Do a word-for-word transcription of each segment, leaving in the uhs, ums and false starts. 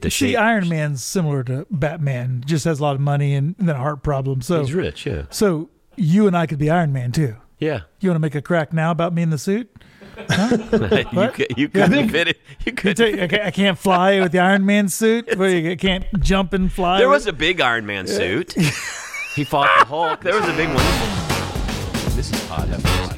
the See, shape. Iron Man's similar to Batman, just has a lot of money and, and then a heart problem. So He's rich, yeah. So you and I could be Iron Man too. Yeah. You want to make a crack now about me in the suit? Huh? you could, you couldn't fit it. You You could. tell you, I can't- I can't fly with the Iron Man suit. Where you can't jump and fly. There with- was a big Iron Man suit. He fought the Hulk. There was a big one. This is Pod F M.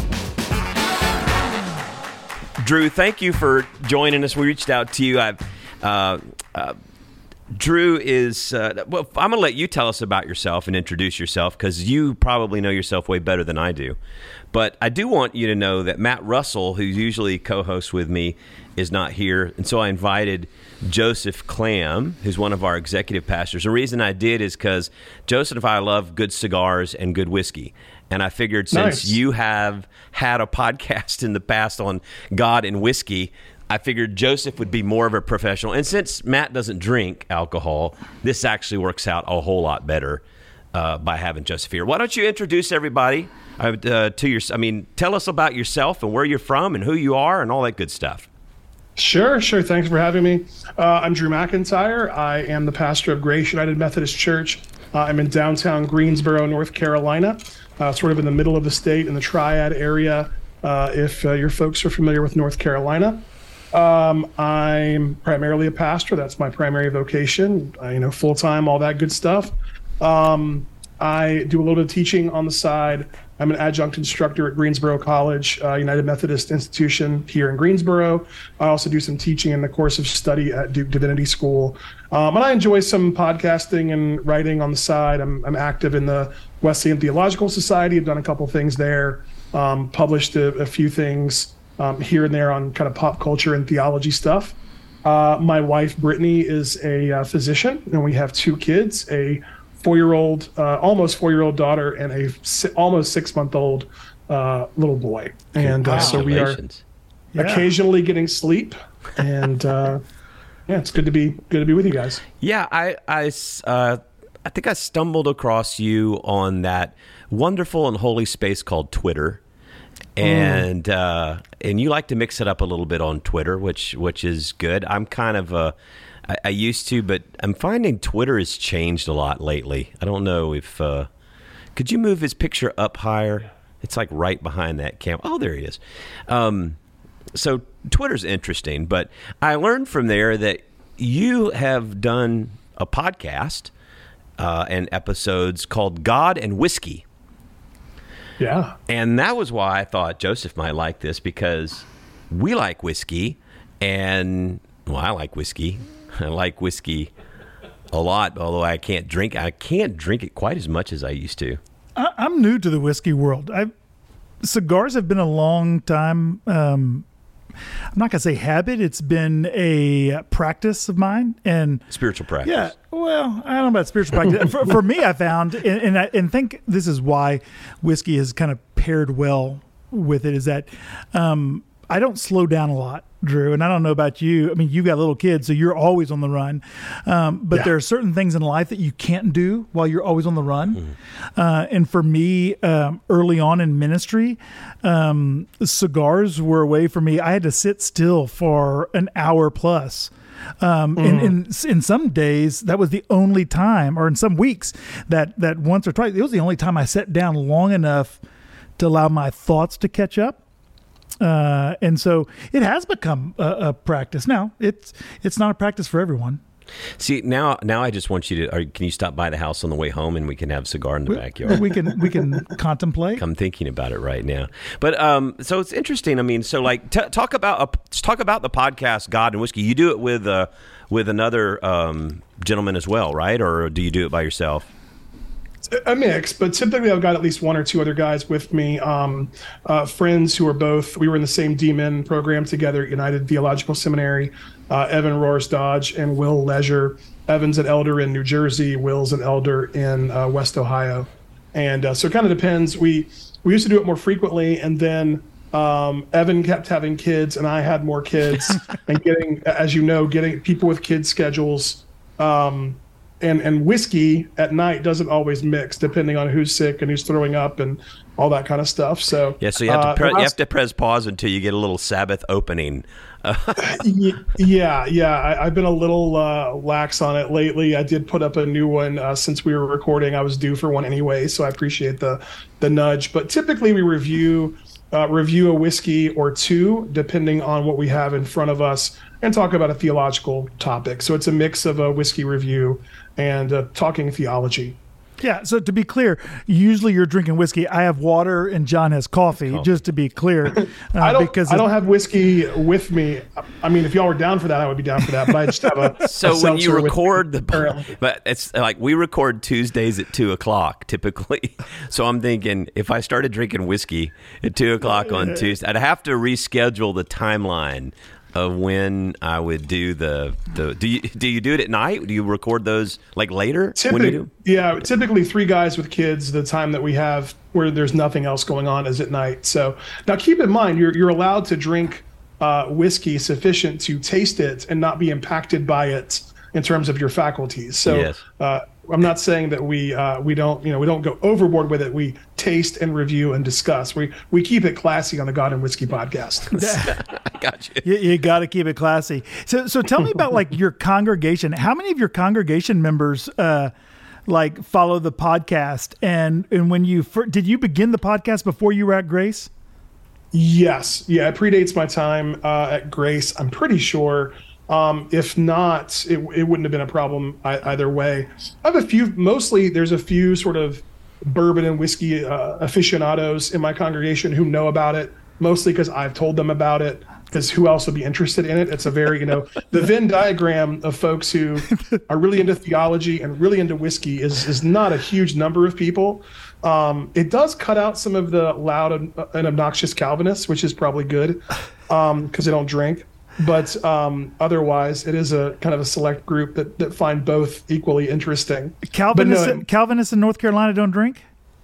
Drew, thank you for joining us. We reached out to you. I, uh, uh, Drew is, uh, well, I'm going to let you tell us about yourself and introduce yourself because you probably know yourself way better than I do. But I do want you to know that Matt Russell, who usually co-hosts with me, is not here. And so I invited Joseph Clam, who's one of our executive pastors. The reason I did is because Joseph and I love good cigars and good whiskey. And I figured since Nice. you have had a podcast in the past on God and whiskey, I figured Joseph would be more of a professional. And since Matt doesn't drink alcohol, this actually works out a whole lot better uh, by having Joseph here. Why don't you introduce everybody uh, uh, to your, I mean, tell us about yourself and where you're from and who you are and all that good stuff. Sure, sure. Thanks for having me. Uh, I'm Drew McIntyre. I am the pastor of Grace United Methodist Church. Uh, I'm in downtown Greensboro, North Carolina, uh, sort of in the middle of the state in the Triad area, uh, if uh, your folks are familiar with North Carolina. Um, I'm primarily a pastor. That's my primary vocation, uh, you know, full-time, all that good stuff. Um, I do a little bit of teaching on the side. I'm an adjunct instructor at Greensboro College, uh, United Methodist Institution here in Greensboro. I also do some teaching in the course of study at Duke Divinity School. Um, and I enjoy some podcasting and writing on the side. I'm, I'm active in the Wesleyan Theological Society. I've done a couple things there, um, published a, a few things um, here and there on kind of pop culture and theology stuff. Uh, my wife, Brittany, is a uh, physician, and we have two kids, a four-year-old, uh, almost four-year-old daughter, and a si- almost six-month-old uh, little boy. And uh, so we are Congratulations. Yeah. occasionally getting sleep, and uh, yeah, it's good to be good to be with you guys. Yeah, I, I, s- uh, I think I stumbled across you on that wonderful and holy space called Twitter. And uh, and you like to mix it up a little bit on Twitter, which which is good. I'm kind of a, I, I used to, but I'm finding Twitter has changed a lot lately. I don't know if uh, could you move his picture up higher? It's like right behind that camera. Oh, there he is. Um, so Twitter's interesting, but I learned from there that you have done a podcast uh, and episodes called God and Whiskey. Yeah. And that was why I thought Joseph might like this, because we like whiskey, and well, I like whiskey. I like whiskey a lot, although I can't drink. I can't drink it quite as much as I used to. I, I'm new to the whiskey world. I cigars have been a long time. Um, I'm not gonna say habit. It's been a practice of mine, and Spiritual practice. yeah. Well, I don't know about spiritual practice. for, for me, I found, and, and I and think this is why whiskey has kind of paired well with it, is that um, I don't slow down a lot, Drew. And I don't know about you. I mean, you've got little kids, so you're always on the run. Um, but Yeah. there are certain things in life that you can't do while you're always on the run. Mm-hmm. Uh, and for me, um, early on in ministry, um, cigars were a way for me. I had to sit still for an hour plus. Um, and in, in some days, that was the only time, or in some weeks, that, that once or twice, it was the only time I sat down long enough to allow my thoughts to catch up. Uh, and so it has become a, a practice. Now, it's it's not a practice for everyone. See, now now I just want you to, or can you stop by the house on the way home and we can have a cigar in the We, backyard? we can we can contemplate. I'm thinking about it right now. But um, so it's interesting. I mean, so like t- talk about uh, talk about the podcast God and Whiskey. You do it with uh, with another um, gentleman as well, right? Or do you do it by yourself? A mix, but typically I've got at least one or two other guys with me, um, uh, friends who are both, we were in the same D Min program together at United Theological Seminary, uh, Evan Roars Dodge and Will Leisure. Evan's an elder in New Jersey, Will's an elder in uh, West Ohio. And uh, so it kind of depends. We, we used to do it more frequently, and then um, Evan kept having kids and I had more kids and getting, as you know, getting people with kids schedules, um, and and whiskey at night doesn't always mix, depending on who's sick and who's throwing up and all that kind of stuff. So yeah, so you have to uh, pre- last, you have to press pause until you get a little Sabbath opening. yeah, yeah. I, I've been a little uh, lax on it lately. I did put up a new one uh, since we were recording. I was due for one anyway, so I appreciate the the nudge. But typically, we review uh, review a whiskey or two, depending on what we have in front of us, and talk about a theological topic. So it's a mix of a whiskey review and uh, talking theology. Yeah, so to be clear, usually you're drinking whiskey. I have water and John has coffee, Oh. just to be clear. Uh, I don't. because I don't have whiskey with me. I mean, if y'all were down for that, I would be down for that. But I just have a. So a when you seltzer with record me the, currently. but it's like we record Tuesdays at two o'clock typically. So I'm thinking if I started drinking whiskey at two o'clock on Tuesday, I'd have to reschedule the timeline of when I would do the the. Do you do you do it at night? Do you record those like later? When you Typically, do? yeah, typically three guys with kids. The time that we have where there's nothing else going on is at night. So now keep in mind, you're you're allowed to drink uh, whiskey sufficient to taste it and not be impacted by it in terms of your faculties. So Yes. uh, I'm not saying that we uh, we don't you know we don't go overboard with it. We taste and review and discuss. We we keep it classy on the God and Whiskey podcast. I got you. You, you got to keep it classy. So, so tell me about like your congregation. How many of your congregation members, uh, like follow the podcast? And and when you fir- did you begin the podcast before you were at Grace? Yes. Yeah, it predates my time uh, at Grace, I'm pretty sure. Um, if not, it, it wouldn't have been a problem I, either way. I have a few, mostly there's a few sort of bourbon and whiskey uh, aficionados in my congregation who know about it, mostly because I've told them about it, because who else would be interested in it? It's a very, you know, the Venn diagram of folks who are really into theology and really into whiskey is, is not a huge number of people. Um, it does cut out some of the loud and, and obnoxious Calvinists, which is probably good um, because they don't drink. But um, otherwise, it is a kind of a select group that, that find both equally interesting. Calvinists, But no, Calvinists in North Carolina don't drink?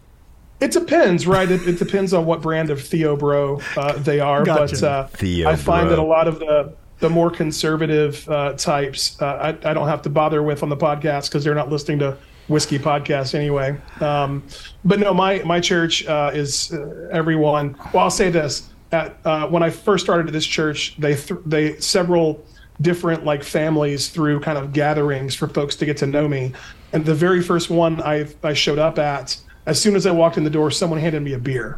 it depends, right? It, it depends on what brand of Theo Bro uh, they are. Gotcha. But uh, Theo I find Bro. that a lot of the the more conservative uh, types, uh, I, I don't have to bother with on the podcast because they're not listening to whiskey podcasts anyway. Um, but no, my my church uh, is uh, everyone. Well, I'll say this. At, uh, when I first started at this church, they th- they several different like families through kind of gatherings for folks to get to know me. And the very first one I I showed up at, as soon as I walked in the door, someone handed me a beer.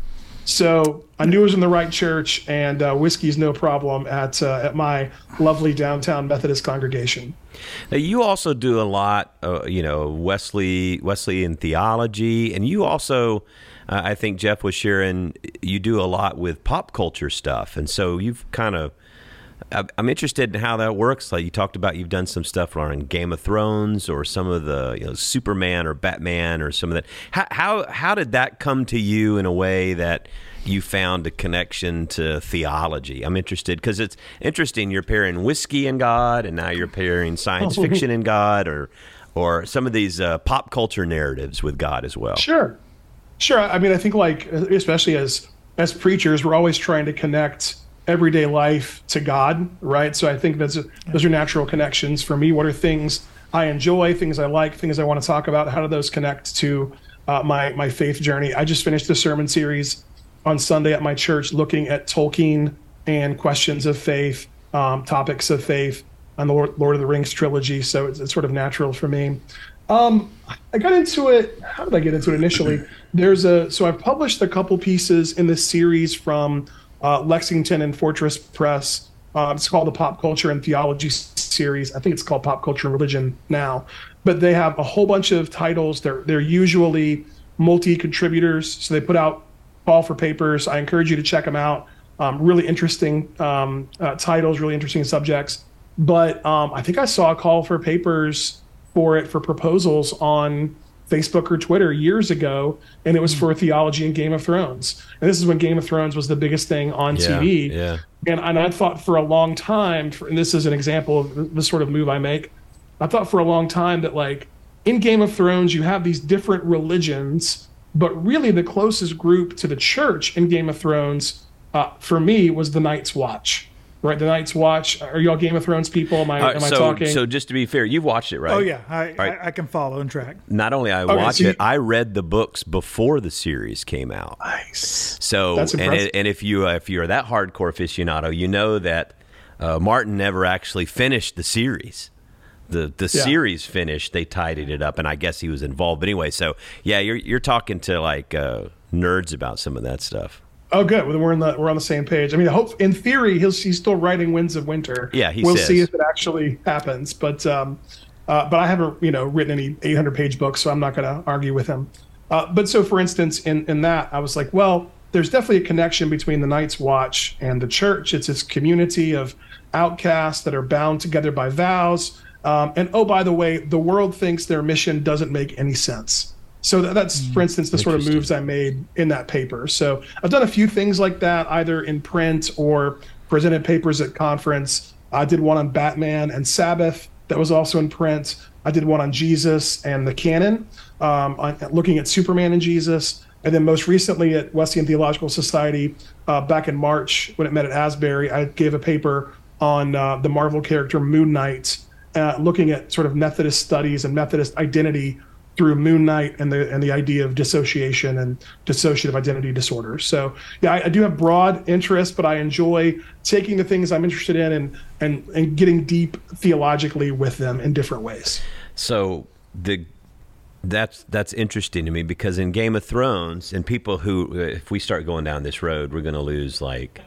So I knew I was in the right church, and uh, whiskey's no problem at uh, at my lovely downtown Methodist congregation. Now, you also do a lot, uh, you know, Wesley Wesleyan theology, and you also, uh, I think Jeff was sharing, you do a lot with pop culture stuff, and so you've kind of, I'm interested in how that works. Like you talked about, you've done some stuff on Game of Thrones or some of the, you know, Superman or Batman or some of that. How how how did that come to you in a way that you found a connection to theology? I'm interested because it's interesting. You're pairing whiskey and God, and now you're pairing science fiction and God, or or some of these uh, pop culture narratives with God as well. Sure, sure. I mean, I think like especially as as preachers, we're always trying to connect everyday life to God, right? So I think that's a, those are natural connections for me. What are things I enjoy, things I like, things I want to talk about? How do those connect to uh, my my faith journey? I just finished a sermon series on Sunday at my church looking at Tolkien and questions of faith, um, topics of faith, on the Lord, Lord of the Rings trilogy. So it's, it's sort of natural for me. Um, I got into it. How did I get into it initially? There's a so I've published a couple pieces in this series from uh, Lexington and Fortress Press. Uh, it's called the Pop Culture and Theology series. I think it's called Pop Culture and Religion now, but they have a whole bunch of titles. They're they're usually multi-contributors, so they put out call for papers. I encourage you to check them out. Um, really interesting um, uh, titles, really interesting subjects. But um, I think I saw a call for papers for it for proposals on Facebook or Twitter years ago, and it was for theology and Game of Thrones. And this is when Game of Thrones was the biggest thing on Yeah, T V. yeah. And, and I thought for a long time, for, and this is an example of the sort of move I make, I thought for a long time that like in Game of Thrones, you have these different religions, but really the closest group to the church in Game of Thrones, uh, for me, was the Night's Watch, right? The Night's Watch. Are y'all Game of Thrones people? Am I, Uh, am I so, talking? so just to be fair, you've watched it, right? Oh yeah, I, right. I I can follow and track. Not only I Okay, watch so you- it, I read the books before the series came out. Nice. So, That's and impressive. it, and if you uh, if you're that hardcore aficionado, you know that uh, Martin never actually finished the series. The the Yeah. series finished, they tidied it up, and I guess he was involved. But anyway, so yeah, you're you're talking to like uh, nerds about some of that stuff. Oh, good. Well, we're in the we're on the same page. I mean, I hope in theory he'll he's still writing Winds of Winter. Yeah, he we'll says. see if it actually happens. But um, uh, but I haven't you know written any eight hundred page books, so I'm not going to argue with him. Uh, but so, for instance, in in that, I was like, well, there's definitely a connection between the Night's Watch and the church. It's this community of outcasts that are bound together by vows. Um, and oh, by the way, the world thinks their mission doesn't make any sense. So that, that's, for instance, the sort of moves I made in that paper. So I've done a few things like that, either in print or presented papers at conference. I did one on Batman and Sabbath that was also in print. I did one on Jesus and the canon, um, on, looking at Superman and Jesus. And then most recently at Wesleyan Theological Society, uh, back in March when it met at Asbury, I gave a paper on uh, the Marvel character Moon Knight, uh, looking at sort of Methodist studies and Methodist identity through Moon Knight and the and the idea of dissociation and dissociative identity disorder. So yeah, I, I do have broad interest, but I enjoy taking the things I'm interested in and and and getting deep theologically with them in different ways. So the that's that's interesting to me because in Game of Thrones, and people who, if we start going down this road, we're going to lose like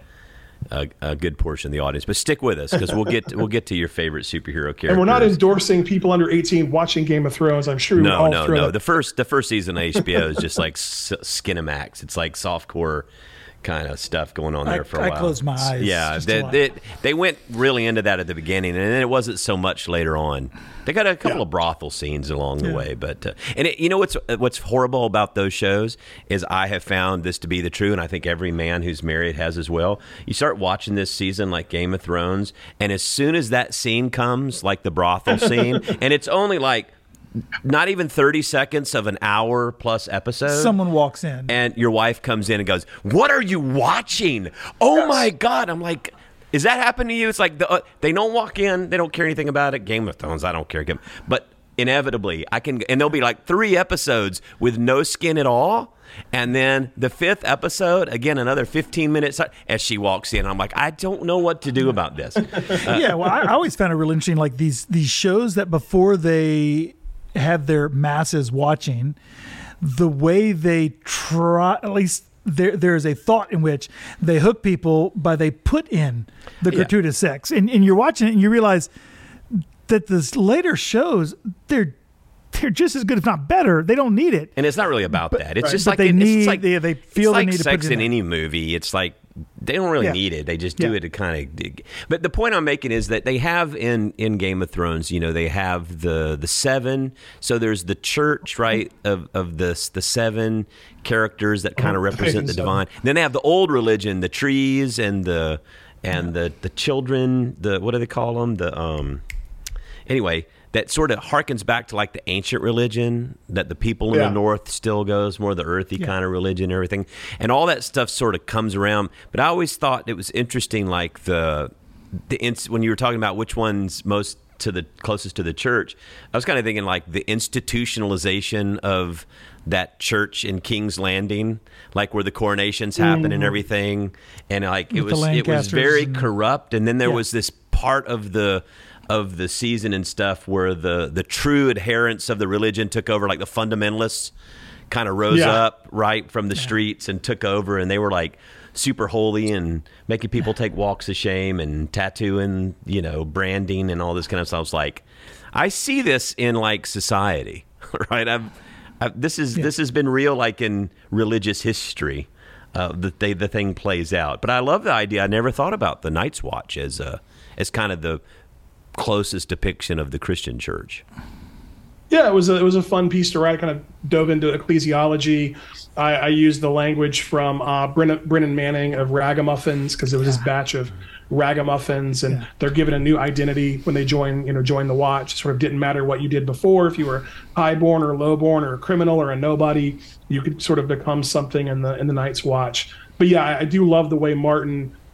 a, a good portion of the audience. But stick with us because we'll get we'll get to your favorite superhero characters. And we're not endorsing people under eighteen watching Game of Thrones. I'm sure we would No, all no, throw no. that- The first the first season of H B O is just like s- Skinamax. It's like softcore kind of stuff going on there I- for a I while. closed my eyes Yeah, just a they, lot. they they went really into that at the beginning, and then it wasn't so much later on. They got a couple Yeah. of brothel scenes along the Yeah. way, but uh, and it, you know what's what's horrible about those shows is I have found this to be the true, and I think every man who's married has as well. You start watching this season like Game of Thrones, and as soon as that scene comes, like the brothel scene, and it's only like not even thirty seconds of an hour plus episode. Someone walks in. And your wife comes in and goes, "What are you watching? Oh my God." I'm like, "Is that happening to you?" It's like the, uh, they don't walk in, they don't care anything about it. Game of Thrones, I don't care. But inevitably, I can, and there'll be like three episodes with no skin at all. And then the fifth episode, again, another fifteen minutes as she walks in. I'm like, I don't know what to do about this. yeah, well, I, I always found it really interesting. Like these these shows that before they have their masses watching, the way they try, at least there there is a thought in which they hook people by they put in the Yeah. gratuitous sex, and and you're watching it and you realize that this later shows they're they're just as good, if not better. They don't need it. And it's not really about that. It's right, just but like they it- need- it's like, they- they feel it's the like need to put sex it in in. any movie. It's like they don't really Yeah. need it. They just do Yeah. it to kind of dig. But the point I'm making is that they have in in Game of Thrones, you know, they have the the seven. So there's the church, right, of of the the seven characters that kind of represent the Seven. divine. Then they have the old religion, the trees and the and the the children. The what do they call them? The um. Anyway, that sort of harkens back to like the ancient religion that the people in Yeah. the north still goes, more the earthy Yeah. kind of religion and everything. And all that stuff sort of comes around. But I always thought it was interesting, like the, the ins- when you were talking about which one's most to the closest to the church, I was kind of thinking like the institutionalization of that church in King's Landing, like where the coronations happen and everything. And like it With the was, it was Lancasters very and- corrupt. And then there Yeah. was this part of the, of the season and stuff where the the true adherents of the religion took over, like the fundamentalists kind of rose Yeah. up right from the streets and took over, and they were like super holy and making people take walks of shame and tattooing, you know, branding and all this kind of stuff. I was like, I see this in like society, right? I've, I've this is this has been real, like in religious history. Uh, that they the thing plays out, but I love the idea. I never thought about the Night's Watch as a as kind of the closest depiction of the Christian church. Yeah, it was a, it was a fun piece to write. I kind of dove into ecclesiology. I, I used the language from uh, Brennan, Brennan Manning of Ragamuffins because it was his batch of Ragamuffins, and Yeah. they're given a new identity when they join you know join the watch. It sort of didn't matter what you did before, if you were highborn or lowborn or a criminal or a nobody, you could sort of become something in the in the Night's Watch. But yeah, I, I do love the way Martin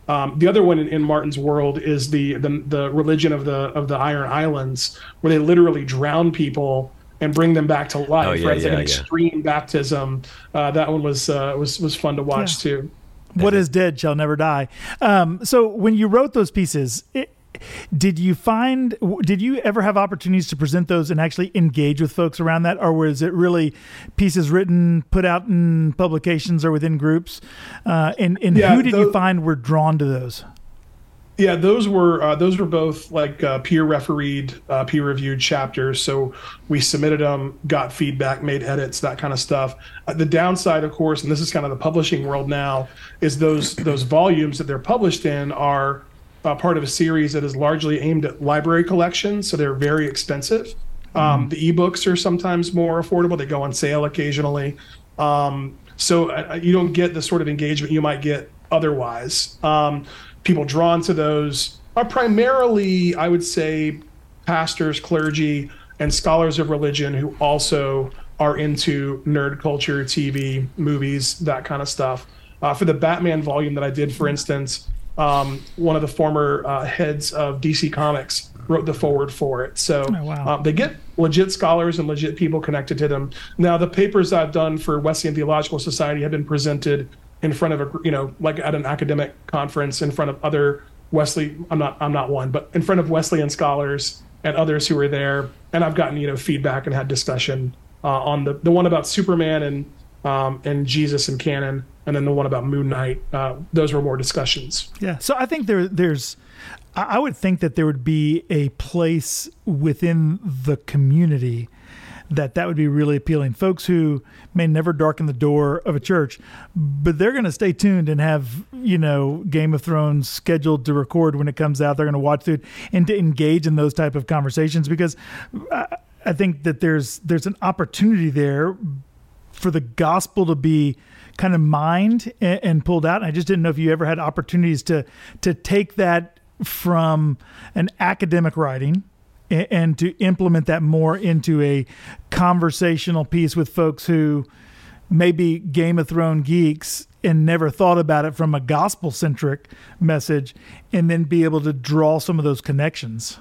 Um, the other one in, in Martin's world is the, the the religion of the of the Iron Islands, where they literally drown people and bring them back to life. Oh, yeah, right? It's yeah, like an yeah. extreme baptism. Uh, that one was uh, was was fun to watch Yeah. too. What is dead shall never die. Um, so when you wrote those pieces, it, did you find, did you ever have opportunities to present those and actually engage with folks around that? Or was it really pieces written, put out in publications or within groups? Uh, and and Yeah, who did you those- find were drawn to those? Yeah, those were uh, those were both like uh, peer refereed, uh, peer reviewed chapters. So we submitted them, got feedback, made edits, that kind of stuff. Uh, the downside, of course, and this is kind of the publishing world now, is those those volumes that they're published in are uh, part of a series that is largely aimed at library collections. So they're very expensive. Um, the ebooks are sometimes more affordable. They go on sale occasionally. Um, so uh, you don't get the sort of engagement you might get otherwise. Um, people drawn to those are primarily, I would say, pastors, clergy, and scholars of religion who also are into nerd culture, T V, movies, that kind of stuff. Uh, for the Batman volume that I did, for instance, um, one of the former uh, heads of D C Comics wrote the forward for it. So Oh, wow. um, they get legit scholars and legit people connected to them. Now, the papers I've done for Wesleyan Theological Society have been presented in front of a, you know, like at an academic conference in front of other Wesley, I'm not, I'm not one, but in front of Wesleyan scholars and others who were there. And I've gotten, you know, feedback and had discussion uh, on the, the one about Superman and, um, and Jesus and canon. And then the one about Moon Knight, uh, those were more discussions. Yeah. So I think there, there's, I I would think that there would be a place within the community that that would be really appealing. Folks who may never darken the door of a church, but they're going to stay tuned and have, you know, Game of Thrones scheduled to record when it comes out. They're going to watch it and to engage in those type of conversations, because I, I think that there's, there's an opportunity there for the gospel to be kind of mined and, and pulled out. And I just didn't know if you ever had opportunities to to take that from an academic writing and, and to implement that more into a conversational piece with folks who may be Game of Thrones geeks and never thought about it from a gospel-centric message, and then be able to draw some of those connections.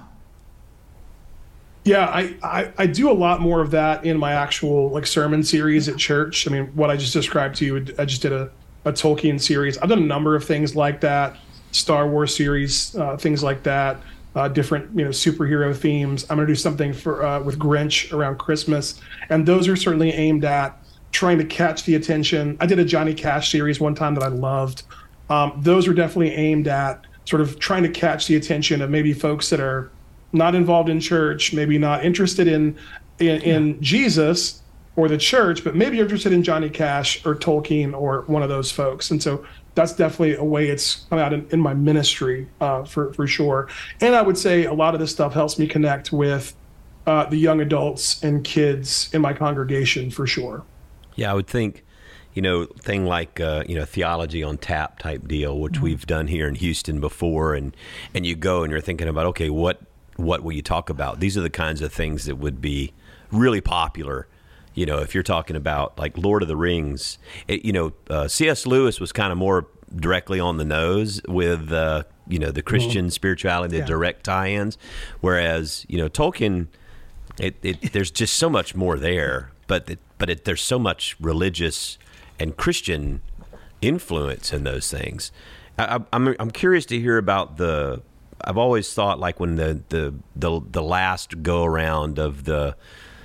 Yeah, I, I, I do a lot more of that in my actual like sermon series at church. I mean, what I just described to you, I just did a, a Tolkien series. I've done a number of things like that, Star Wars series, uh, things like that, uh, different, you know, superhero themes. I'm going to do something for uh, with Grinch around Christmas. And those are certainly aimed at trying to catch the attention. I did a Johnny Cash series one time that I loved. Um, those are definitely aimed at sort of trying to catch the attention of maybe folks that are not involved in church, maybe not interested in in, in Jesus or the church, but maybe interested in Johnny Cash or Tolkien or one of those folks. And so that's definitely a way it's come out in, in my ministry uh, for, for sure. And I would say a lot of this stuff helps me connect with uh, the young adults and kids in my congregation for sure. Yeah, I would think, you know, thing like, uh, you know, theology on tap type deal, which mm-hmm. we've done here in Houston before. And, and you go and you're thinking about, okay, what, what will you talk about? These are the kinds of things that would be really popular. You know, if you're talking about like Lord of the Rings, it, you know, uh, C S Lewis was kind of more directly on the nose with, uh, you know, the Christian mm-hmm. spirituality, the yeah. direct tie-ins. Whereas, you know, Tolkien, it, it there's just so much more there, but it, but it, there's so much religious and Christian influence in those things. I, I'm I'm curious to hear about the. I've always thought like when the the the, the last go around of the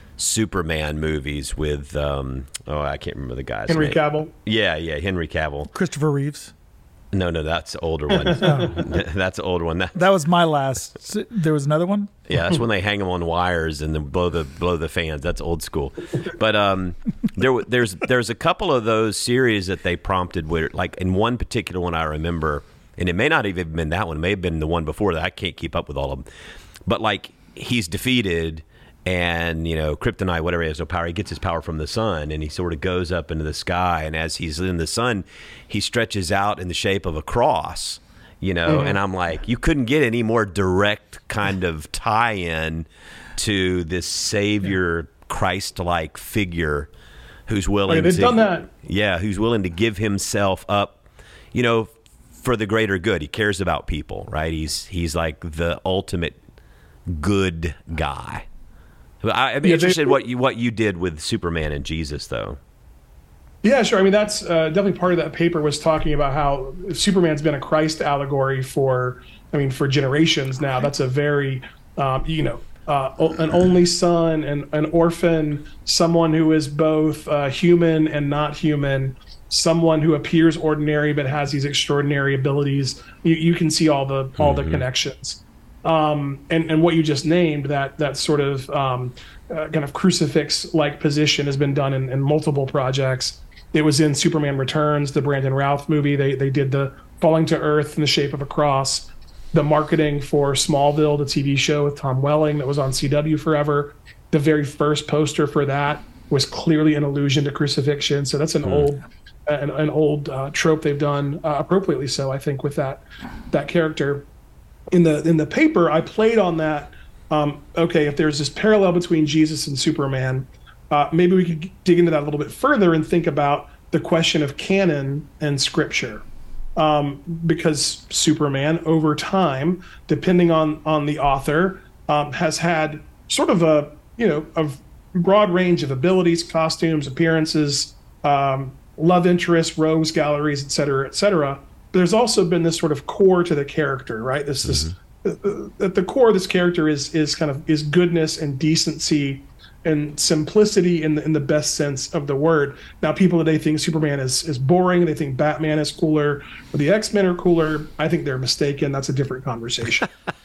Superman movies with um oh I can't remember the guy's Henry name. Cavill. Yeah, yeah, Henry Cavill. Christopher Reeves. No, no, that's the older one. oh. That's the older one. That, that was my last. There was another one. Yeah, that's when they hang them on wires and then blow the blow the fans. That's old school. But um, there there's there's a couple of those series that they prompted where, like in one particular one I remember, and it may not even have been that one. It may have been the one before that. I can't keep up with all of them. But like he's defeated. And, you know, kryptonite, whatever, he has no power. He gets his power from the sun, and he sort of goes up into the sky. And as he's in the sun, he stretches out in the shape of a cross, you know. Mm-hmm. And I'm like, you couldn't get any more direct kind of tie-in to this Savior, Christ-like figure who's willing like, they've to, done that. yeah, who's willing to give himself up, you know, for the greater good. He cares about people, right? He's he's like the ultimate good guy. I, I'm Yeah, interested they- in what you what you did with Superman and Jesus, though. Yeah, sure. I mean, that's uh, definitely part of that paper was talking about how Superman's been a Christ allegory for, I mean, for generations now. That's a very, um, you know, uh, o- an only son, and an orphan, someone who is both uh, human and not human, someone who appears ordinary but has these extraordinary abilities. You, you can see all the all the connections. Um, and, and what you just named, that that sort of um, uh, kind of crucifix-like position has been done in, in multiple projects. It was in Superman Returns, the Brandon Routh movie. They they did the falling to Earth in the shape of a cross. The marketing for Smallville, the T V show with Tom Welling that was on C W forever. The very first poster for that was clearly an allusion to crucifixion. So that's an mm. old an, an old uh, trope they've done uh, appropriately so, I think, with that that character. In the in the paper, I played on that. Um, okay, if there's this parallel between Jesus and Superman, uh, maybe we could dig into that a little bit further and think about the question of canon and scripture. Um, because Superman, over time, depending on on the author, um, has had sort of a you know a broad range of abilities, costumes, appearances, um, love interests, rogues galleries, et cetera, et cetera. But there's also been this sort of core to the character, right? This mm-hmm. this at the core of this character is is kind of is goodness and decency and simplicity in the in the best sense of the word. Now, people today think Superman is is boring. They think Batman is cooler, or the X-Men are cooler. I think they're mistaken. That's a different conversation.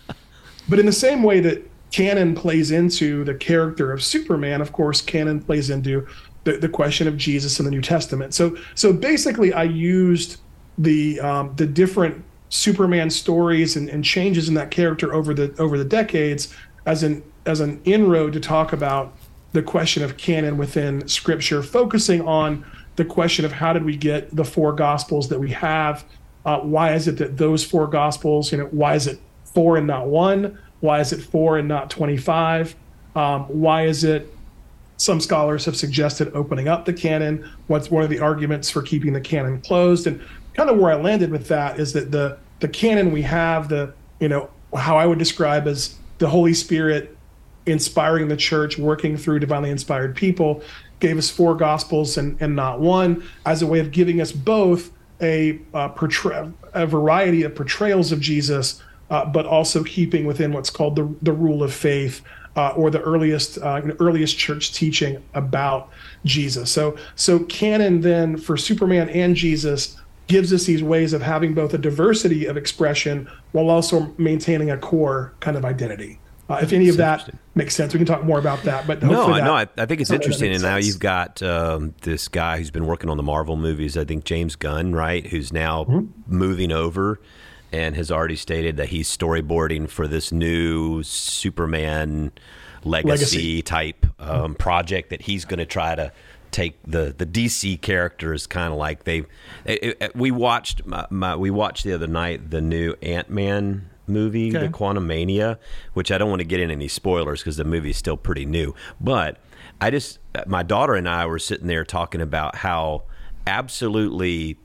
But in the same way that canon plays into the character of Superman, of course, canon plays into the, the question of Jesus in the New Testament. So so basically, I used the um, the different Superman stories and, and changes in that character over the over the decades as an as an inroad to talk about the question of canon within Scripture, focusing on the question of how did we get the four Gospels that we have? Uh, why is it that those four Gospels, you know, why is it four and not one? Why is it four and not twenty-five? Um, why is it, some scholars have suggested opening up the canon? What's one of the arguments for keeping the canon closed? And kind of where I landed with that is that the the canon we have, the, you know, how I would describe as the Holy Spirit inspiring the church, working through divinely inspired people, gave us four Gospels and, and not one, as a way of giving us both a, uh, portray- a variety of portrayals of Jesus, uh, but also keeping within what's called the, the rule of faith, uh, or the earliest uh, earliest church teaching about Jesus. So, so canon then for Superman and Jesus gives us these ways of having both a diversity of expression while also maintaining a core kind of identity. Uh, if any of that makes sense, we can talk more about that. But no, that, no, I, I think it's uh, interesting. And now sense. you've got um, this guy who's been working on the Marvel movies. I think James Gunn, right, who's now mm-hmm. moving over and has already stated that he's storyboarding for this new Superman legacy, legacy. type um, project that he's going to try to take the the D C characters, kind of like they. It, it, we watched my, my we watched the other night the new Ant-Man movie, okay. the Quantumania, which I don't want to get in any spoilers because the movie is still pretty new. But I just, my daughter and I were sitting there talking about how absolutely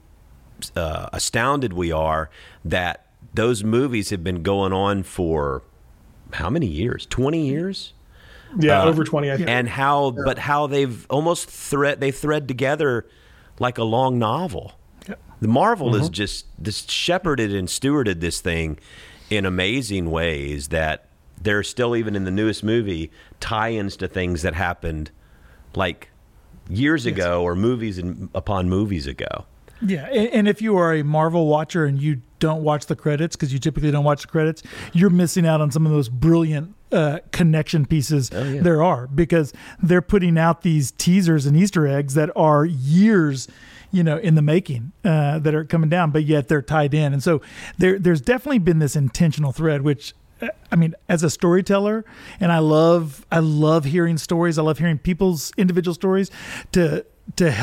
uh, astounded we are that those movies have been going on for how many years? twenty years? Yeah, uh, over twenty, I think. And how, yeah. but how they've almost thread, they thread together like a long novel. Yeah. The Marvel mm-hmm. is just, just shepherded and stewarded this thing in amazing ways that there's still, even in the newest movie, tie-ins to things that happened like years yes. ago, or movies and upon movies ago. Yeah, and, and if you are a Marvel watcher and you don't watch the credits, because you typically don't watch the credits, you're missing out on some of those brilliant uh, connection pieces oh, yeah. there are, because they're putting out these teasers and Easter eggs that are years you know, in the making, uh, that are coming down, but yet they're tied in. And so there, there's definitely been this intentional thread, which, I mean, as a storyteller, and I love, I love hearing stories. I love hearing people's individual stories to, to help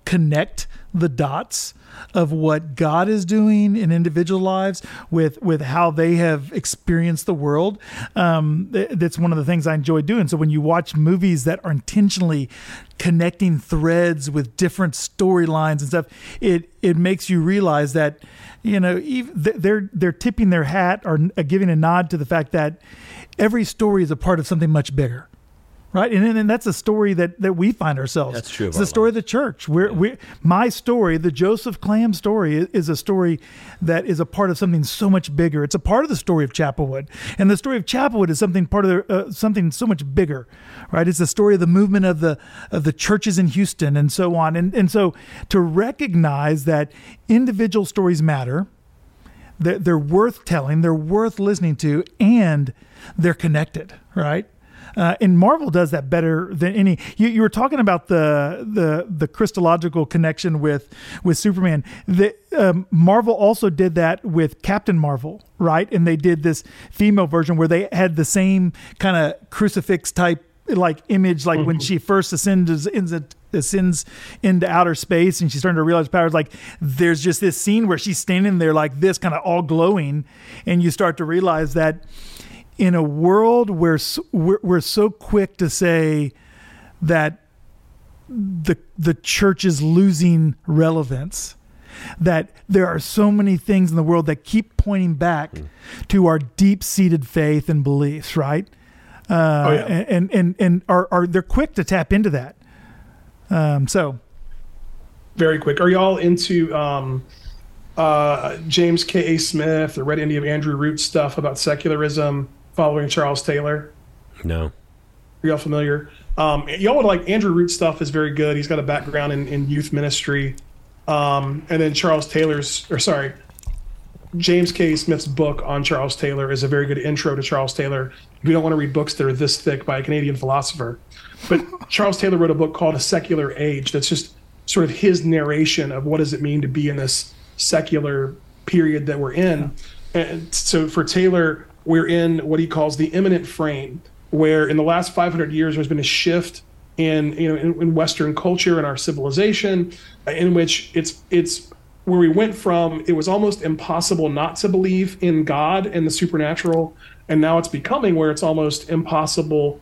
connect the dots of what God is doing in individual lives with with how they have experienced the world. Um, th- that's one of the things I enjoy doing. So when you watch movies that are intentionally connecting threads with different storylines and stuff, it it makes you realize that, you know, ev- they're they're tipping their hat or giving a nod to the fact that every story is a part of something much bigger. Right, and and that's a story that, that we find ourselves. That's true. It's the story lives. of the church. We're, yeah. we my story, the Joseph Clam story, is, is a story that is a part of something so much bigger. It's a part of the story of Chapelwood, and the story of Chapelwood is something part of the, uh, something so much bigger. Right, it's the story of the movement of the of the churches in Houston and so on. And and so to recognize that individual stories matter, they're, they're worth telling, they're worth listening to, and they're connected. Right. Uh, and Marvel does that better than any. You, you were talking about the the the Christological connection with with Superman. The, um, Marvel also did that with Captain Marvel, right? And they did this female version where they had the same kind of crucifix type like image, like mm-hmm. when she first ascends into ascends into outer space and she's starting to realize powers. Like there's just this scene where she's standing there like this, kind of all glowing, and you start to realize that. In a world where we're, we're so quick to say that the the church is losing relevance, that there are so many things in the world that keep pointing back mm. to our deep-seated faith and beliefs, right? Uh, oh, yeah. And and and are are they're quick to tap into that. Um, so very quick. Are y'all into um, uh, James K A. Smith, the read any of Andrew Root stuff about secularism? Following Charles Taylor? No. Are y'all familiar? Um, y'all would like Andrew Root stuff is very good. He's got a background in, in youth ministry. Um, and then Charles Taylor's, or sorry, James K. Smith's book on Charles Taylor is a very good intro to Charles Taylor. If you don't want to read books that are this thick by a Canadian philosopher. But Charles Taylor wrote a book called A Secular Age that's just sort of his narration of what does it mean to be in this secular period that we're in. And so for Taylor, we're in what he calls the imminent frame, where in the last five hundred years, there's been a shift in, you know, in, in Western culture and our civilization, in which it's it's where we went from, it was almost impossible not to believe in God and the supernatural, and now it's becoming where it's almost impossible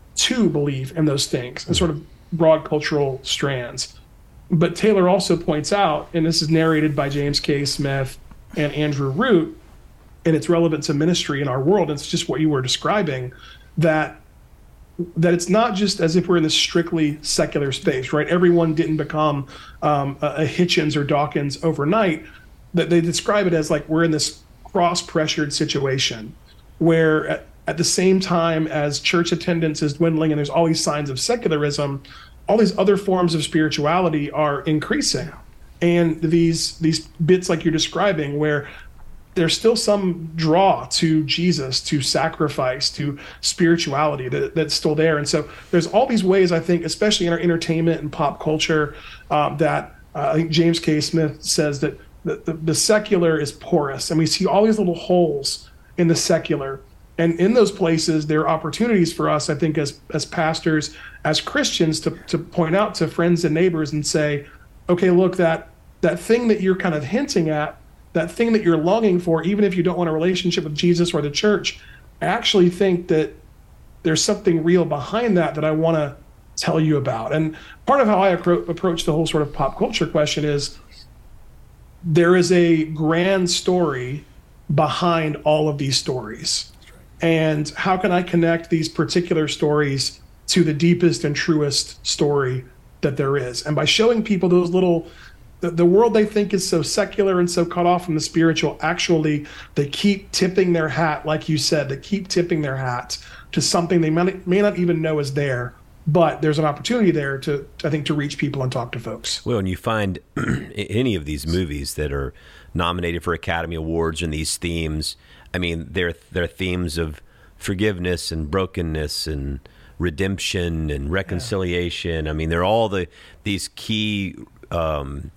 to believe in those things, and sort of broad cultural strands. But Taylor also points out, and this is narrated by James K. Smith and Andrew Root, and it's relevant to ministry in our world, it's just what you were describing, that that it's not just as if we're in this strictly secular space, right? Everyone didn't become um, a, a Hitchens or Dawkins overnight. That they describe it as like we're in this cross-pressured situation where at, at the same time as church attendance is dwindling and there's all these signs of secularism, all these other forms of spirituality are increasing. And these these bits like you're describing where there's still some draw to Jesus, to sacrifice, to spirituality that, that's still there. And so there's all these ways, I think, especially in our entertainment and pop culture, um, that uh, I think James K. Smith says that the, the, the secular is porous. And we see all these little holes in the secular. And in those places, there are opportunities for us, I think, as as pastors, as Christians, to, to point out to friends and neighbors and say, okay, look, that that thing that you're kind of hinting at, that thing that you're longing for, even if you don't want a relationship with Jesus or the church, I actually think that there's something real behind that that I want to tell you about. And part of how I appro- approach the whole sort of pop culture question is there is a grand story behind all of these stories. And how can I connect these particular stories to the deepest and truest story that there is? And by showing people those little The, the world they think is so secular and so cut off from the spiritual, actually, they keep tipping their hat, like you said, they keep tipping their hat to something they may, may not even know is there. But there's an opportunity there to, I think, to reach people and talk to folks. Well, and you find any of these movies that are nominated for Academy Awards and these themes, I mean, they're, they're themes of forgiveness and brokenness and redemption and reconciliation. Yeah. I mean, they're all the these key um,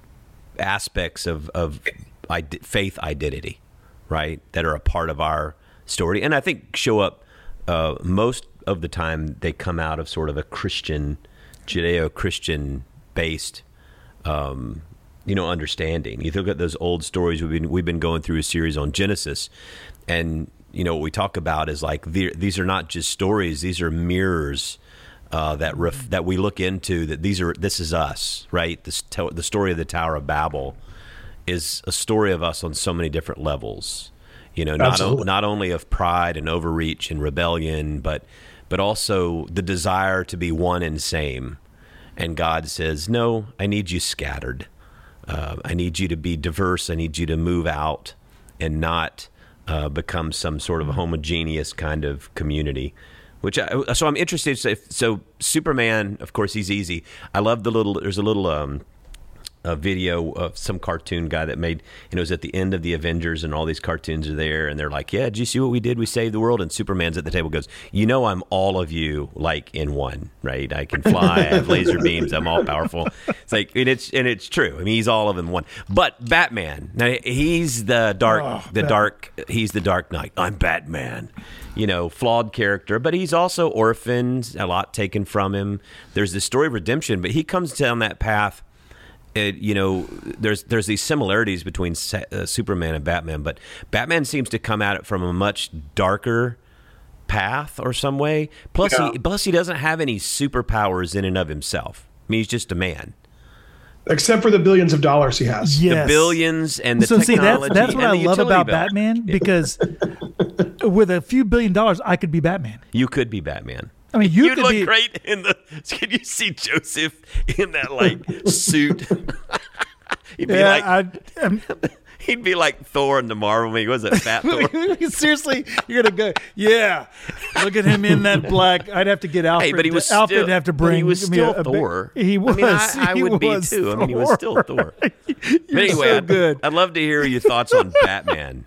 aspects of, of faith identity, right, that are a part of our story. And I think show up uh, most of the time they come out of sort of a Christian, Judeo-Christian based um, you know, understanding. You look at those old stories. We've been we've been going through a series on Genesis, and you know what we talk about is like the, these are not just stories; these are mirrors uh, that ref, that we look into. That these are this is us, right? This the story of the Tower of Babel is a story of us on so many different levels. You know, not o- not only of pride and overreach and rebellion, but but also the desire to be one and same. And God says, "No, I need you scattered. Uh, I need you to be diverse. I need you to move out and not." Uh, become some sort of a homogeneous kind of community, which I, so I'm interested. So, if, so Superman, of course, he's easy. I love the little. There's a little um, a video of some cartoon guy that made. You know, it was at the end of the Avengers, and all these cartoons are there, and they're like, "Yeah, did you see what we did? We saved the world." And Superman's at the table, goes, "You know, I'm all of you, like in one, right? I can fly, I have laser beams, I'm all powerful." It's like, and it's and it's true. I mean, he's all of them in one. But Batman, now he's the dark, oh, the Batman. dark. He's the Dark Knight. I'm Batman. You know, flawed character, but he's also orphaned. A lot taken from him. There's this story of redemption, but he comes down that path. It, you know, there's there's these similarities between uh, Superman and Batman, but Batman seems to come at it from a much darker path or some way. Plus, yeah. he plus he doesn't have any superpowers in and of himself. I mean, he's just a man. Except for the billions of dollars he has. Yes. The billions and the so technology. See, that's, that's what and I love about bill. Batman, because with a few billion dollars, I could be Batman. You could be Batman. I mean, you You'd could look be great in the. Can you see Joseph in that like suit? He'd be yeah, like, I, um, he'd be like Thor in the Marvel movie. Was it Fat Thor? Seriously, you're gonna go? Yeah, look at him in that black. I'd have to get Alfred. Hey, but he was to, Alfred still, would have to bring. He was still a, a, Thor. He was. I, mean, I, I he would be was too. Thor. I mean, he was still Thor. But anyway, so I'd, good. I'd love to hear your thoughts on Batman.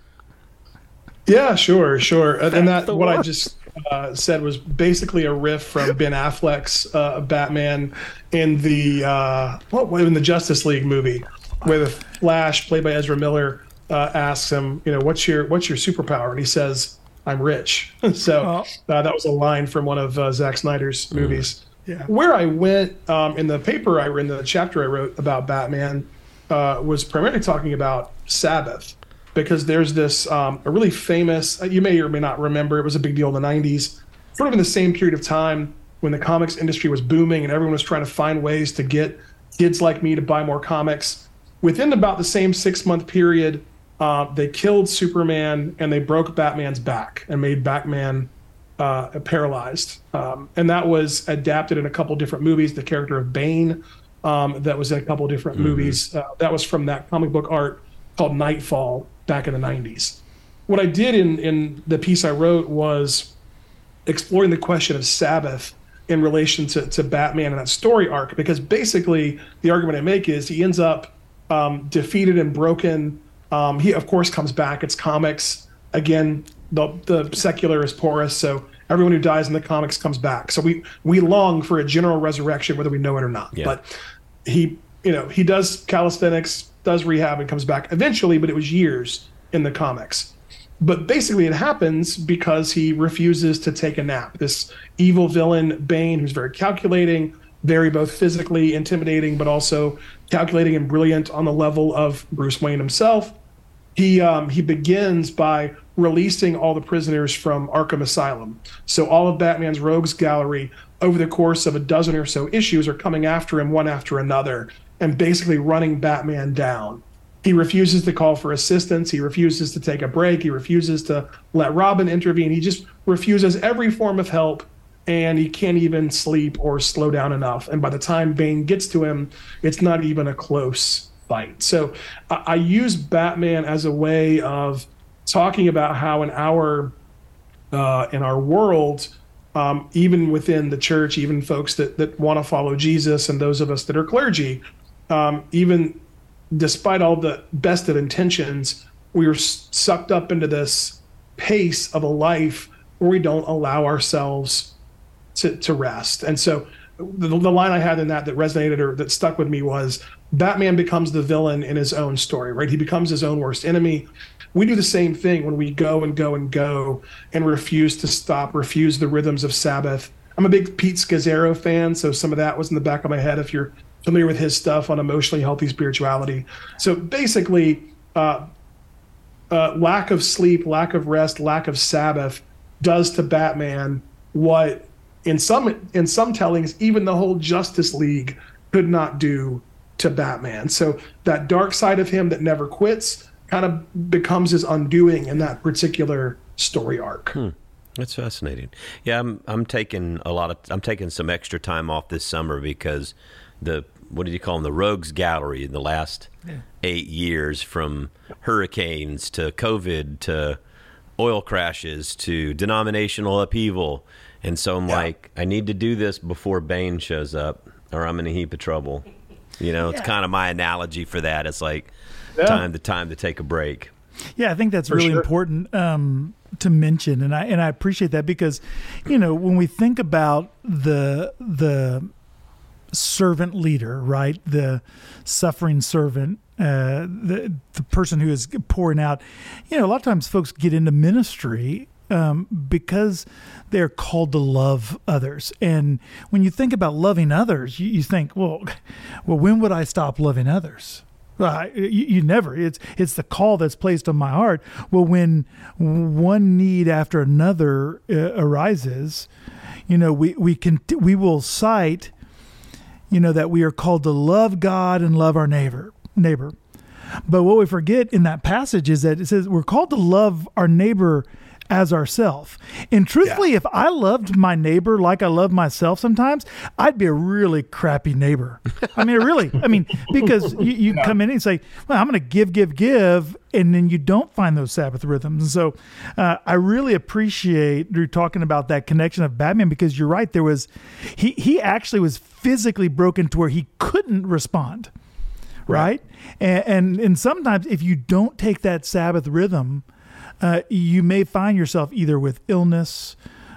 Yeah, sure, sure. And, and that Thor. what I just uh, said was basically a riff from Ben Affleck's uh, Batman in the uh, what in the Justice League movie, where the Flash, played by Ezra Miller, uh, asks him, you know, what's your what's your superpower, and he says, "I'm rich." So uh, that was a line from one of uh, Zack Snyder's movies. Mm. Yeah. Where I went um, in the paper I in the chapter I wrote about Batman uh, was primarily talking about Sabbath. Because there's this um, a really famous, you may or may not remember, it was a big deal in the nineties, sort of in the same period of time when the comics industry was booming and everyone was trying to find ways to get kids like me to buy more comics. Within about the same six-month period, uh, they killed Superman and they broke Batman's back and made Batman uh, paralyzed. Um, and that was adapted in a couple different movies. The character of Bane um, that was in a couple different mm-hmm. movies. Uh, that was from that comic book art called Nightfall back in the nineties. What I did in, in the piece I wrote was exploring the question of Sabbath in relation to, to Batman and that story arc, because basically the argument I make is he ends up um, defeated and broken. Um, he, of course, comes back. It's comics. Again, the, the secular is porous, so everyone who dies in the comics comes back. So we, we long for a general resurrection, whether we know it or not. Yeah. But he, you know, he does calisthenics, does rehab, and comes back eventually, but it was years in the comics. But basically it happens because he refuses to take a nap. This evil villain, Bane, who's very calculating, very both physically intimidating, but also calculating and brilliant on the level of Bruce Wayne himself. He um, he begins by releasing all the prisoners from Arkham Asylum. So all of Batman's rogues gallery over the course of a dozen or so issues are coming after him one after another, and basically running Batman down. He refuses to call for assistance. He refuses to take a break. He refuses to let Robin intervene. He just refuses every form of help, and he can't even sleep or slow down enough. And by the time Bane gets to him, it's not even a close fight. So I, I use Batman as a way of talking about how in our uh, in our world, um, even within the church, even folks that that want to follow Jesus, and those of us that are clergy, Um, even despite all the best of intentions, we are sucked up into this pace of a life where we don't allow ourselves to, to rest. And so the, the line I had in that that resonated or that stuck with me was Batman becomes the villain in his own story, right? He becomes his own worst enemy. We do the same thing when we go and go and go and refuse to stop, refuse the rhythms of Sabbath. I'm a big Pete Scazzaro fan, so some of that was in the back of my head if you're familiar with his stuff on emotionally healthy spirituality. So basically, uh, uh, lack of sleep, lack of rest, lack of Sabbath does to Batman what in some in some tellings even the whole Justice League could not do to Batman. So that dark side of him that never quits kind of becomes his undoing in that particular story arc. Hmm. That's fascinating. Yeah, I'm I'm taking a lot of I'm taking some extra time off this summer because the what did you call them the Rogues Gallery in the last yeah. eight years, from hurricanes to COVID to oil crashes to denominational upheaval, and so I'm yeah. like, I need to do this before Bane shows up, or I'm in a heap of trouble. You know, yeah. it's kind of my analogy for that. It's like yeah. time to time to take a break. Yeah, I think that's For really sure. important um, to mention, and I and I appreciate that because, you know, when we think about the the servant leader, right, the suffering servant, uh, the the person who is pouring out, you know, a lot of times folks get into ministry um, because they're called to love others, and when you think about loving others, you, you think, well, well, when would I stop loving others? Uh, you, you never. It's it's the call that's placed on my heart. Well, when one need after another uh, arises, you know, we we can we will cite, you know, that we are called to love God and love our neighbor neighbor. But what we forget in that passage is that it says we're called to love our neighbor as ourself. And truthfully, yeah. if I loved my neighbor like I love myself sometimes, I'd be a really crappy neighbor. I mean, really, I mean, because you, you yeah. come in and say, well, I'm going to give, give, give, and then you don't find those Sabbath rhythms. And so uh, I really appreciate you talking about that connection of Batman, because you're right. There was, he, he actually was physically broken to where he couldn't respond. Right. right? And, and, and sometimes if you don't take that Sabbath rhythm, Uh, you may find yourself either with illness,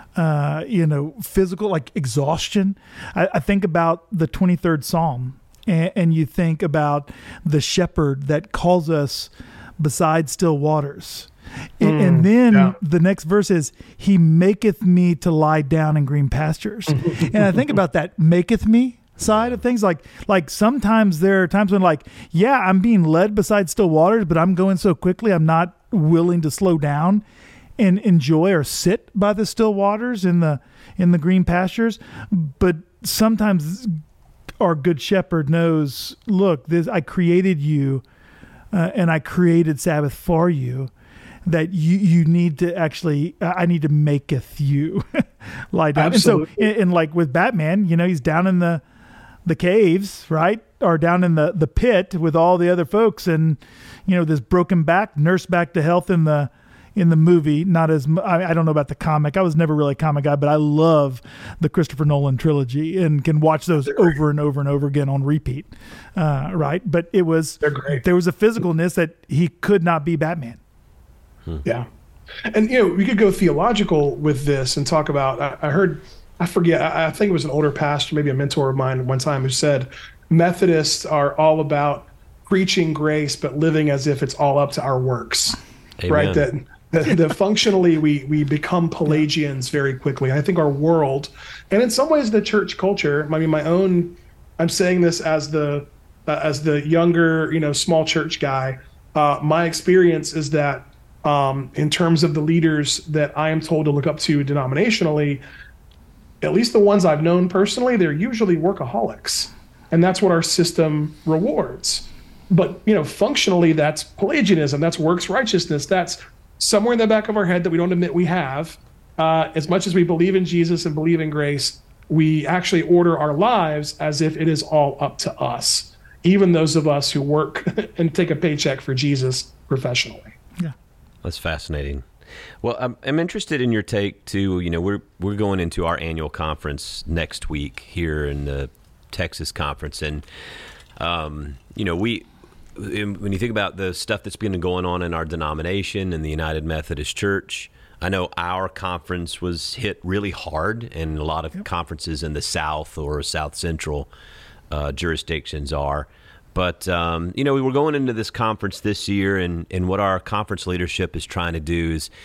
uh, you know, physical, like exhaustion. I, I think about the twenty-third Psalm, and, and you think about the shepherd that calls us beside still waters. And, mm, and then yeah. the next verse is, he maketh me to lie down in green pastures. And I think about that maketh me side of things. Like, like sometimes there are times when like, yeah, I'm being led beside still waters, but I'm going so quickly, I'm not willing to slow down and enjoy or sit by the still waters in the in the green pastures. But sometimes our good shepherd knows, look, this I created you uh, and I created Sabbath for you, that you you need to actually I need to maketh you lie down. Absolutely. And so and, and like with Batman, you know, he's down in the the caves, right? Or down in the, the pit with all the other folks, and you know, this broken back, nursed back to health in the in the movie. Not as I, I don't know about the comic. I was never really a comic guy, but I love the Christopher Nolan trilogy and can watch those over and over and over again on repeat. Uh, right? But it was They're great. There was a physicalness that he could not be Batman. Hmm. Yeah, and you know, we could go theological with this and talk about. I, I heard. I forget, I think it was an older pastor, maybe a mentor of mine one time, who said Methodists are all about preaching grace, but living as if it's all up to our works. Amen. Right? That, that, that functionally we, we become Pelagians very quickly. I think our world, and in some ways the church culture, I mean, my own, I'm saying this as the, uh, as the younger, you know, small church guy, uh, my experience is that um, in terms of the leaders that I am told to look up to denominationally, at least the ones I've known personally, they're usually workaholics. And that's what our system rewards. But, you know, functionally, that's Pelagianism. That's works righteousness. That's somewhere in the back of our head that we don't admit we have. Uh, as much as we believe in Jesus and believe in grace, we actually order our lives as if it is all up to us, even those of us who work and take a paycheck for Jesus professionally. Yeah, that's fascinating. Well, I'm, I'm interested in your take too. You know, we're we're going into our annual conference next week here in the Texas conference, and um, you know, we when you think about the stuff that's been going on in our denomination and the United Methodist Church, I know our conference was hit really hard, and a lot of yep. conferences in the South or South Central uh, jurisdictions are. But, um, you know, we were going into this conference this year, and, and what our conference leadership is trying to do is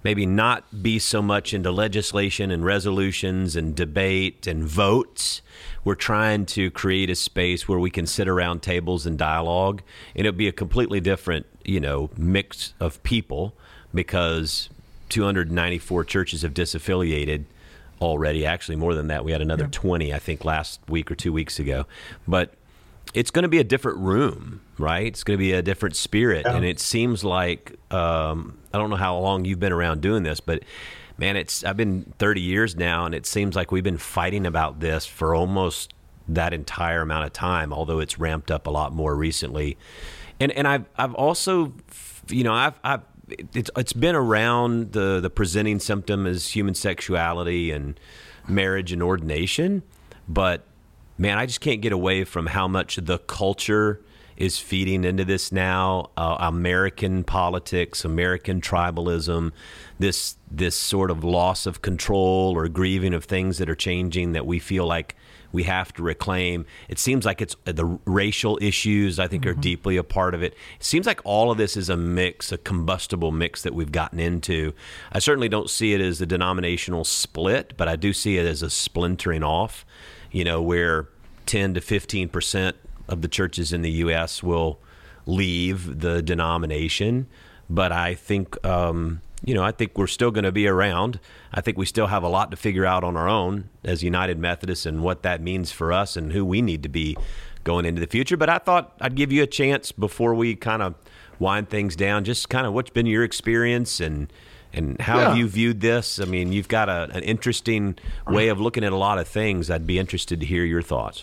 maybe not be so much into legislation and resolutions and debate and votes. We're trying to create a space where we can sit around tables and dialogue, and it'll be a completely different, you know, mix of people, because two hundred ninety-four churches have disaffiliated already. Actually, more than that. We had another yeah. twenty, I think, last week or two weeks ago. But it's going to be a different room, right? It's going to be a different spirit. Yeah. And it seems like, um, I don't know how long you've been around doing this, but man, it's I've been thirty years now, and it seems like we've been fighting about this for almost that entire amount of time, although it's ramped up a lot more recently. And and I've I've also, you know, I've I've it's it's been around the the presenting symptom as human sexuality and marriage and ordination, but man, I just can't get away from how much the culture is feeding into this now. Uh, American politics, American tribalism, this this sort of loss of control or grieving of things that are changing that we feel like we have to reclaim. It seems like it's the racial issues, I think, mm-hmm. are deeply a part of it. It seems like all of this is a mix, a combustible mix that we've gotten into. I certainly don't see it as a denominational split, but I do see it as a splintering off, you know, where ten to fifteen percent of the churches in the U S will leave the denomination. But I think, um, you know, I think we're still going to be around. I think we still have a lot to figure out on our own as United Methodists and what that means for us and who we need to be going into the future. But I thought I'd give you a chance before we kind of wind things down, just kind of what's been your experience and and how yeah. have you viewed this? I mean, you've got a, an interesting way of looking at a lot of things. I'd be interested to hear your thoughts.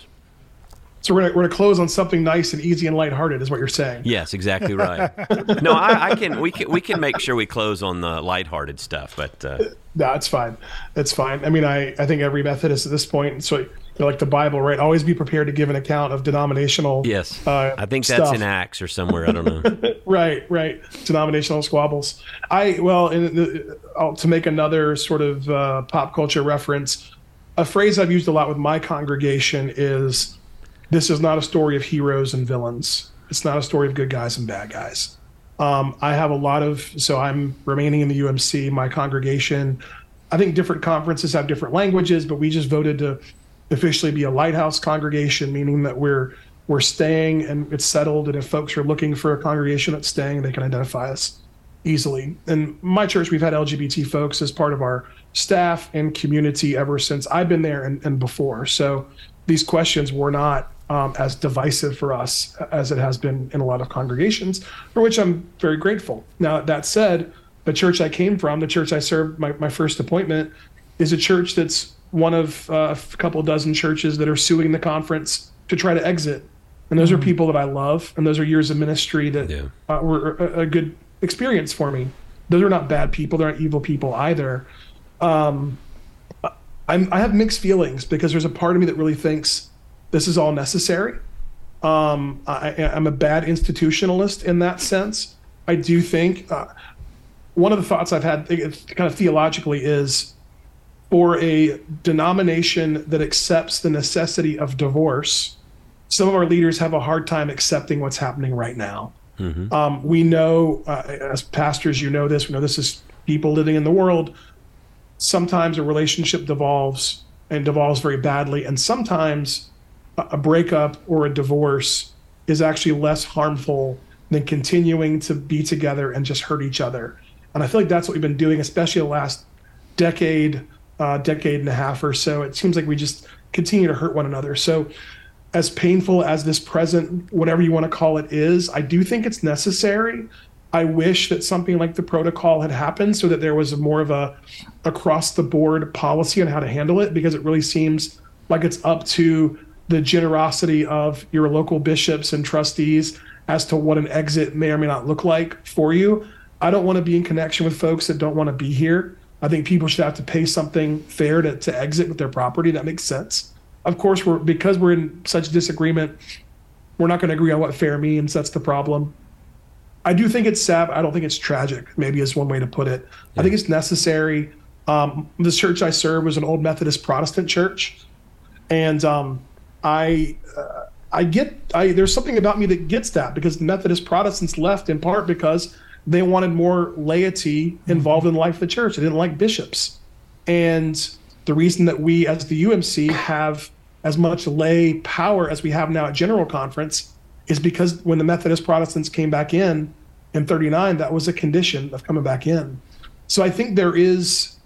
So we're gonna, we're gonna close on something nice and easy and lighthearted, is what you're saying. Yes, exactly right. no, I, I can we can we can make sure we close on the lighthearted stuff, but uh... no, it's fine. It's fine. I mean, I, I think every Methodist at this point, so you know, like the Bible, right? Always be prepared to give an account of denominational. Yes, uh, I think that's stuff. in Acts or somewhere. I don't know. right, right. Denominational squabbles. I well, in the, uh, to make another sort of uh, pop culture reference, a phrase I've used a lot with my congregation is, this is not a story of heroes and villains. It's not a story of good guys and bad guys. Um, I have a lot of, so I'm remaining in the U M C, my congregation. I think different conferences have different languages, but we just voted to officially be a lighthouse congregation, meaning that we're we're staying and it's settled. And if folks are looking for a congregation that's staying, they can identify us easily. In my church, we've had L G B T folks as part of our staff and community ever since I've been there and, and before. So these questions were not Um, as divisive for us as it has been in a lot of congregations, for which I'm very grateful. Now, that said, the church I came from, the church I served, my, my first appointment, is a church that's one of uh, a couple dozen churches that are suing the conference to try to exit. And those mm-hmm. are people that I love, and those are years of ministry that yeah. uh, were a, a good experience for me. Those are not bad people. They're not evil people either. Um, I'm, I have mixed feelings because there's a part of me that really thinks this is all necessary. Um, I, I'm a bad institutionalist in that sense. I do think uh, one of the thoughts I've had kind of theologically is, for a denomination that accepts the necessity of divorce, some of our leaders have a hard time accepting what's happening right now. Mm-hmm. Um, we know, uh, as pastors, you know this, we know this is people living in the world. Sometimes a relationship devolves and devolves very badly, and sometimes a breakup or a divorce is actually less harmful than continuing to be together and just hurt each other. And I feel like that's what we've been doing, especially the last decade, uh, decade and a half or so. It seems like we just continue to hurt one another. So as painful as this present, whatever you want to call it, is, I do think it's necessary. I wish that something like the protocol had happened so that there was a more of a across the board policy on how to handle it, because it really seems like it's up to the generosity of your local bishops and trustees as to what an exit may or may not look like for you. I don't want to be in connection with folks that don't want to be here. I think people should have to pay something fair to, to exit with their property. That makes sense. Of course, we're because we're in such disagreement, we're not going to agree on what fair means. That's the problem. I do think it's sad. I don't think it's tragic, maybe is one way to put it. Yeah. I think it's necessary. Um, the church I serve was an old Methodist Protestant church. And um, I uh, I get, I there's something about me that gets that, because the Methodist Protestants left in part because they wanted more laity involved in the life of the church. They didn't like bishops. And the reason that we as the U M C have as much lay power as we have now at General Conference is because when the Methodist Protestants came back in in thirty-nine, that was a condition of coming back in. So I think there is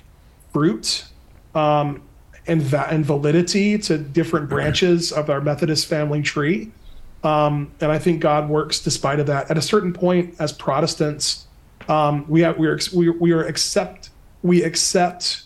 fruit um, and, va- and validity to different branches of our Methodist family tree. Um, and I think God works despite of that. At a certain point, as Protestants, um, we have we are we, we are accept we accept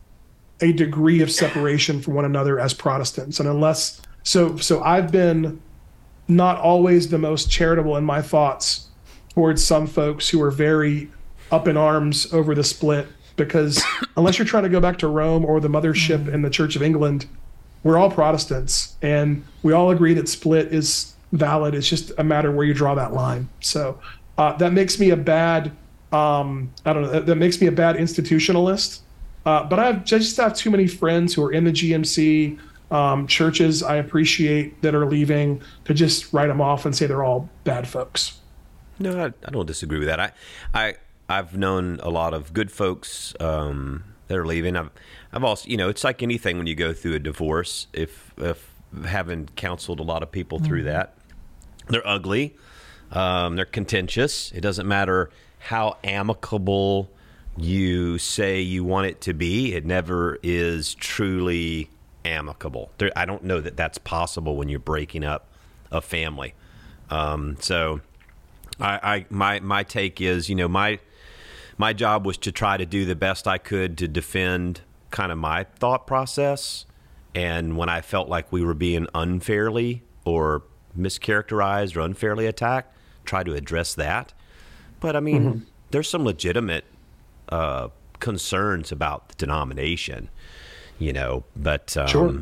a degree of separation from one another as Protestants, and unless so so I've been not always the most charitable in my thoughts towards some folks who are very up in arms over the split, because unless you're trying to go back to Rome or the mothership in the Church of England, we're all Protestants, and we all agree that split is valid. It's just a matter where you draw that line. So uh, that makes me a bad, um, I don't know, that, that makes me a bad institutionalist. Uh, but I, have, I just have too many friends who are in the G M C, um, churches I appreciate that are leaving, to just write them off and say they're all bad folks. No, I, I don't disagree with that. I, I, I've known a lot of good folks um, that are leaving. I've, I've also, you know, it's like anything when you go through a divorce. If, if having counseled a lot of people through mm-hmm. that, they're ugly, um, they're contentious. It doesn't matter how amicable you say you want it to be, it never is truly amicable. There, I don't know that that's possible when you're breaking up a family. Um, so, I, I my my take is, you know, my my job was to try to do the best I could to defend kind of my thought process, and when I felt like we were being unfairly or mischaracterized or unfairly attacked, try to address that. But I mean, mm-hmm. there's some legitimate Uh, concerns about the denomination, you know, but um, sure.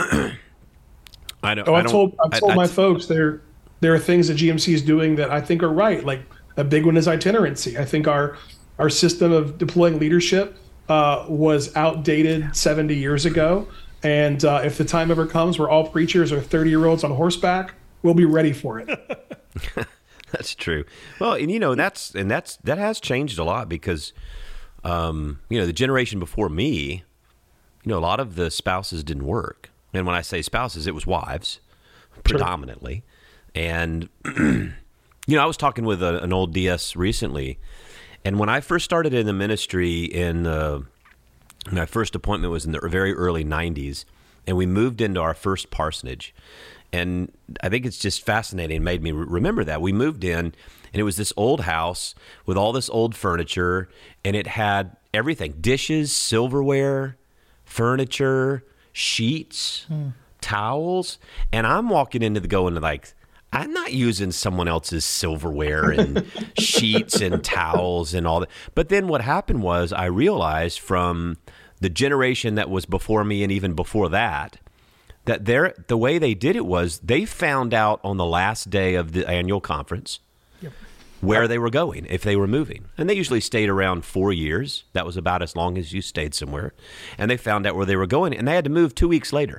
I don't. Oh, I I've don't, told I've told I, my I, folks there there are things that G M C is doing that I think are right. Like a big one is itinerancy. I think our our system of deploying leadership uh, was outdated seventy years ago, and uh, if the time ever comes where all preachers are thirty year olds on horseback, we'll be ready for it. That's true. Well, and you know that's and that's that has changed a lot because. Um, you know, the generation before me, you know, a lot of the spouses didn't work. And when I say spouses, it was wives predominantly. Sure. And, you know, I was talking with a, an old D S recently. And when I first started in the ministry in uh, my first appointment was in the very early nineties. And we moved into our first parsonage. And I think it's just fascinating. It made me re- remember that. We moved in, and it was this old house with all this old furniture, and it had everything: dishes, silverware, furniture, sheets, hmm. towels. And I'm walking into the going like, I'm not using someone else's silverware and sheets and towels and all that. But then what happened was I realized from the generation that was before me and even before that, that they're, the way they did it was they found out on the last day of the annual conference yep. where they were going, if they were moving. And they usually stayed around four years. That was about as long as you stayed somewhere. And they found out where they were going, and they had to move two weeks later.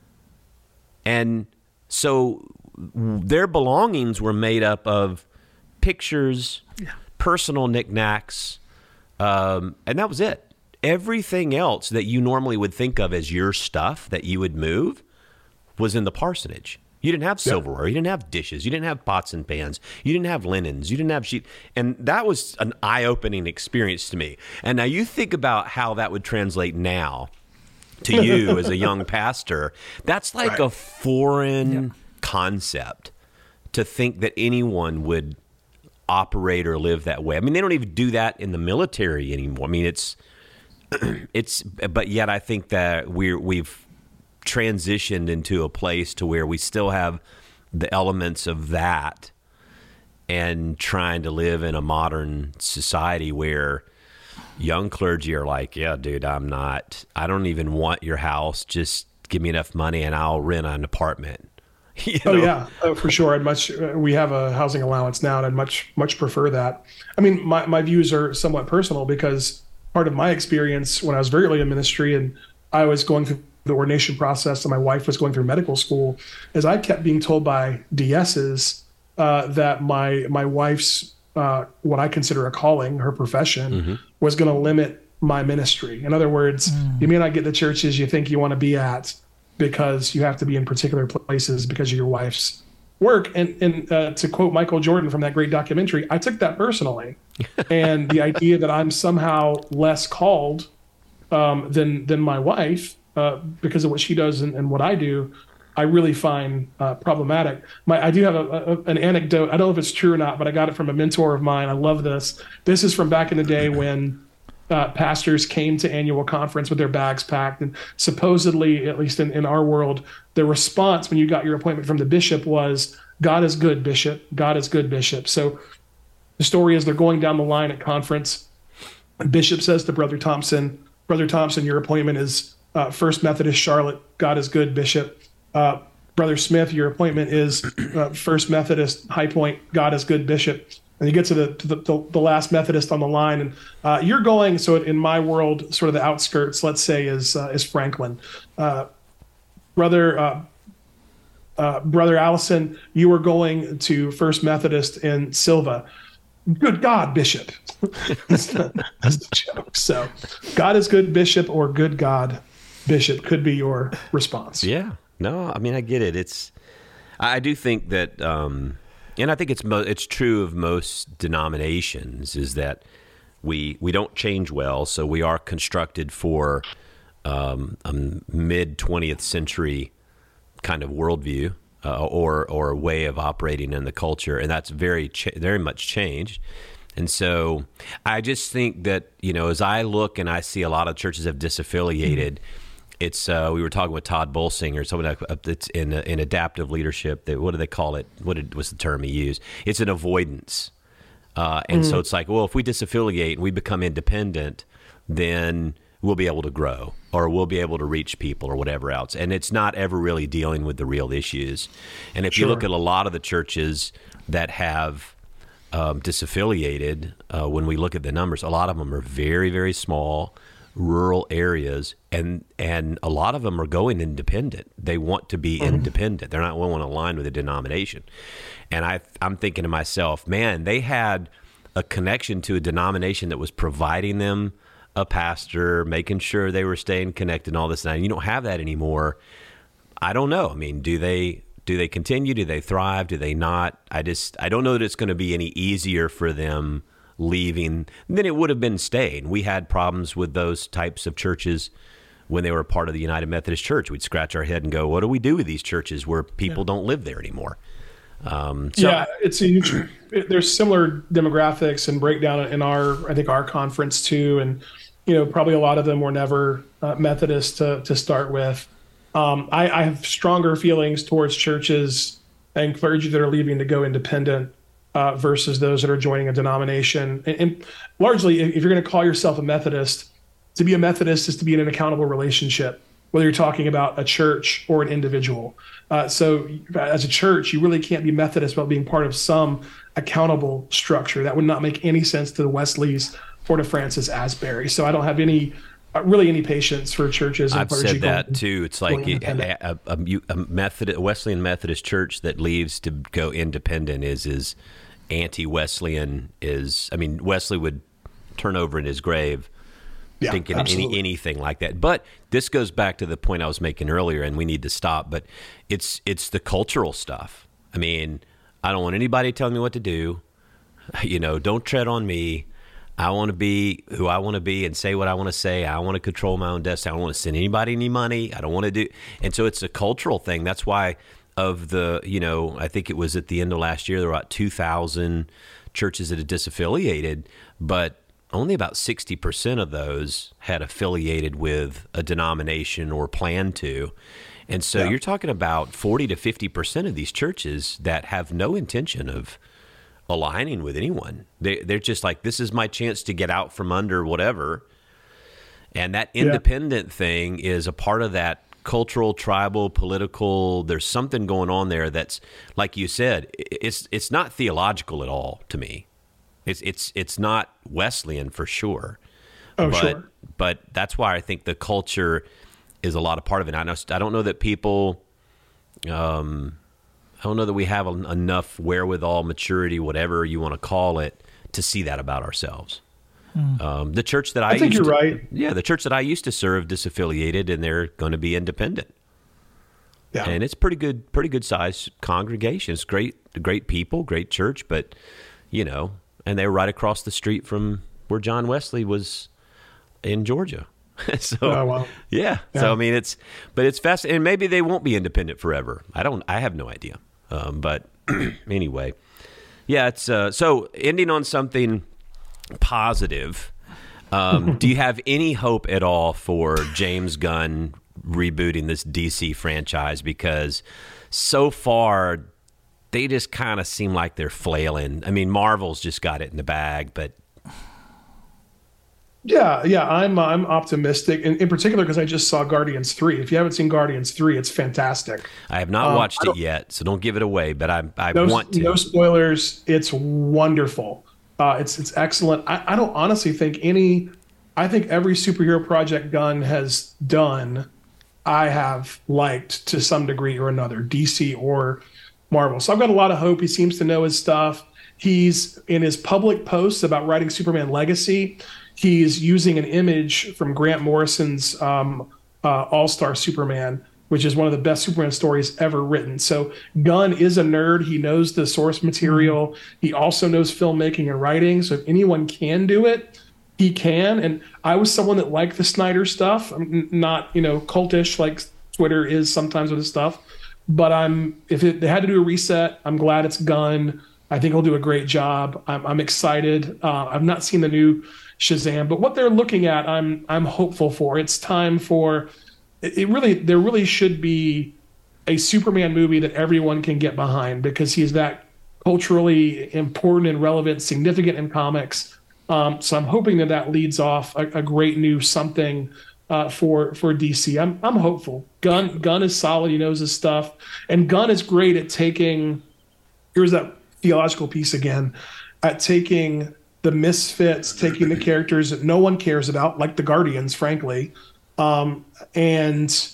And so their belongings were made up of pictures, yeah. personal knickknacks, um, and that was it. Everything else that you normally would think of as your stuff that you would move was in the parsonage. You didn't have silverware. You didn't have dishes. You didn't have pots and pans. You didn't have linens. You didn't have sheet. And that was an eye-opening experience to me. And now you think about how that would translate now to you as a young pastor. That's like right. a foreign yeah. concept to think that anyone would operate or live that way. I mean, they don't even do that in the military anymore. I mean, it's it's, but yet I think that we're, we've transitioned into a place to where we still have the elements of that and trying to live in a modern society where young clergy are like, yeah, dude, I'm not, I don't even want your house. Just give me enough money and I'll rent an apartment. You know? Oh yeah, oh, for sure. I'd much, we have a housing allowance now and I'd much, much prefer that. I mean, my, my views are somewhat personal because part of my experience when I was very early in ministry and I was going through the ordination process and my wife was going through medical school, is I kept being told by D S's uh, that my my wife's uh, what I consider a calling, her profession, Mm-hmm. was going to limit my ministry. In other words, Mm. you may not get the churches you think you want to be at because you have to be in particular places because of your wife's work. And, and uh, to quote Michael Jordan from that great documentary, I took that personally. And the idea that I'm somehow less called um, than than my wife uh, because of what she does and, and what I do, I really find uh, problematic. My, I do have a, a, an anecdote. I don't know if it's true or not, but I got it from a mentor of mine. I love this. This is from back in the day when uh, pastors came to annual conference with their bags packed. And supposedly, at least in, in our world, the response when you got your appointment from the bishop was, "God is good, bishop. God is good, bishop." So the story is they're going down the line at conference. And Bishop says to Brother Thompson, "Brother Thompson, your appointment is uh, First Methodist Charlotte. God is good, bishop." Uh, Brother Smith, your appointment is uh, First Methodist High Point. God is good, bishop. And you get to the to the, the, the last Methodist on the line, and uh, you're going. So in my world, sort of the outskirts, let's say, is uh, is Franklin. Uh, brother uh, uh, Brother Allison, you were going to First Methodist in Silva. Good God, bishop. That's the joke. So, God is good, bishop, or good God, bishop could be your response. Yeah. No, I mean, I get it. It's, I do think that, um, and I think it's mo- it's true of most denominations, is that we we don't change well, so we are constructed for um, a mid twentieth century kind of worldview uh, or or a way of operating in the culture, and that's very cha- very much changed. And so I just think that, you know, as I look and I see a lot of churches have disaffiliated. Mm-hmm. It's uh, we were talking with Todd Bolsinger, someone that's in in adaptive leadership. That, what do they call it? What did, was the term he used? It's an avoidance, uh, and mm. so it's like, well, if we disaffiliate and we become independent, then we'll be able to grow, or we'll be able to reach people, or whatever else. And it's not ever really dealing with the real issues. And if sure. you look at a lot of the churches that have um, disaffiliated, uh, when we look at the numbers, a lot of them are very, very small. Rural areas, and and a lot of them are going independent. They want to be mm-hmm. independent. They're not willing to align with a denomination. And I, I'm thinking to myself, man, they had a connection to a denomination that was providing them a pastor, making sure they were staying connected and all this. And you don't have that anymore. I don't know. I mean, do they do they continue? Do they thrive? Do they not? I just I don't know that it's going to be any easier for them leaving than it would have been staying. We had problems with those types of churches when they were part of the United Methodist Church. We'd scratch our head and go, what do we do with these churches where people yeah. don't live there anymore? Um, so yeah, it's a huge, it, there's similar demographics and breakdown in our, I think our conference too. And, you know, probably a lot of them were never uh, Methodist to, to start with. Um, I, I have stronger feelings towards churches and clergy that are leaving to go independent Uh, versus those that are joining a denomination. And, and largely, if you're going to call yourself a Methodist, to be a Methodist is to be in an accountable relationship, whether you're talking about a church or an individual. Uh, so as a church, you really can't be Methodist without being part of some accountable structure. That would not make any sense to the Wesleys or to Francis Asbury. So I don't have any Uh, really any patience for churches. And I've said that too. It's like a, a, a, a Methodist, a Wesleyan Methodist church that leaves to go independent is is anti-Wesleyan. Is I mean, Wesley would turn over in his grave yeah, thinking any, anything like that. But this goes back to the point I was making earlier, and we need to stop. But it's it's the cultural stuff. I mean, I don't want anybody telling me what to do. You know, don't tread on me. I want to be who I want to be and say what I want to say. I want to control my own destiny. I don't want to send anybody any money. I don't want to do. And so it's a cultural thing. That's why of the, you know, I think it was at the end of last year, there were about two thousand churches that had disaffiliated, but only about sixty percent of those had affiliated with a denomination or planned to. And so yeah. you're talking about forty to fifty percent of these churches that have no intention of aligning with anyone. They, they're just like, this is my chance to get out from under whatever. And that independent yeah. thing is a part of that cultural, tribal, political, there's something going on there that's, like you said, it's it's not theological at all to me. It's it's it's not Wesleyan for sure. Oh, but, sure. But that's why I think the culture is a lot of part of it. I know I don't know that people um I don't know that we have en- enough wherewithal, maturity, whatever you want to call it, to see that about ourselves. Mm. Um, the church that I, I think used you're to, right. Yeah, the church that I used to serve disaffiliated, and they're going to be independent. Yeah. And it's pretty good, pretty good size congregation. It's great, great people, great church, but you know, and they were right across the street from where John Wesley was in Georgia. so oh, wow. yeah. yeah. So I mean, it's but it's fascinating. And maybe they won't be independent forever. I don't. I have no idea. Um, but anyway, yeah. It's uh, so ending on something positive. Um, do you have any hope at all for James Gunn rebooting this D C franchise? Because so far they just kind of seem like they're flailing. I mean, Marvel's just got it in the bag, but yeah, yeah, I'm I'm optimistic, in, in particular because I just saw Guardians three. If you haven't seen Guardians three, it's fantastic. I have not um, watched it yet, so don't give it away. But I I no, want to. No spoilers. It's wonderful. Uh, it's it's excellent. I, I don't honestly think any. I think every superhero project Gunn has done, I have liked to some degree or another, D C or Marvel. So I've got a lot of hope. He seems to know his stuff. He's in his public posts about writing Superman Legacy. He's using an image from Grant Morrison's um, uh, All-Star Superman, which is one of the best Superman stories ever written. So Gunn is a nerd. He knows the source material. He also knows filmmaking and writing. So if anyone can do it, he can. And I was someone that liked the Snyder stuff. I'm not, you know, cultish like Twitter is sometimes with his stuff. But I'm if it, they had to do a reset, I'm glad it's Gunn. I think he'll do a great job. I'm, I'm excited. Uh, I've not seen the new Shazam, but what they're looking at, I'm I'm hopeful for. It's time for it. it really, there really should be a Superman movie that everyone can get behind because he's that culturally important and relevant, significant in comics. Um, so I'm hoping that that leads off a, a great new something uh, for for D C. I'm I'm hopeful. Gunn Gunn is solid. He knows his stuff, and Gunn is great at taking. Here's that theological piece again, at taking the misfits, taking the characters that no one cares about, like the Guardians, frankly, um, and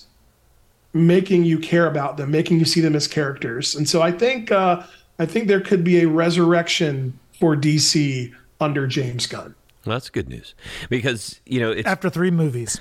making you care about them, making you see them as characters. And so I think uh, I think there could be a resurrection for D C under James Gunn. Well, that's good news because you know it's after three movies.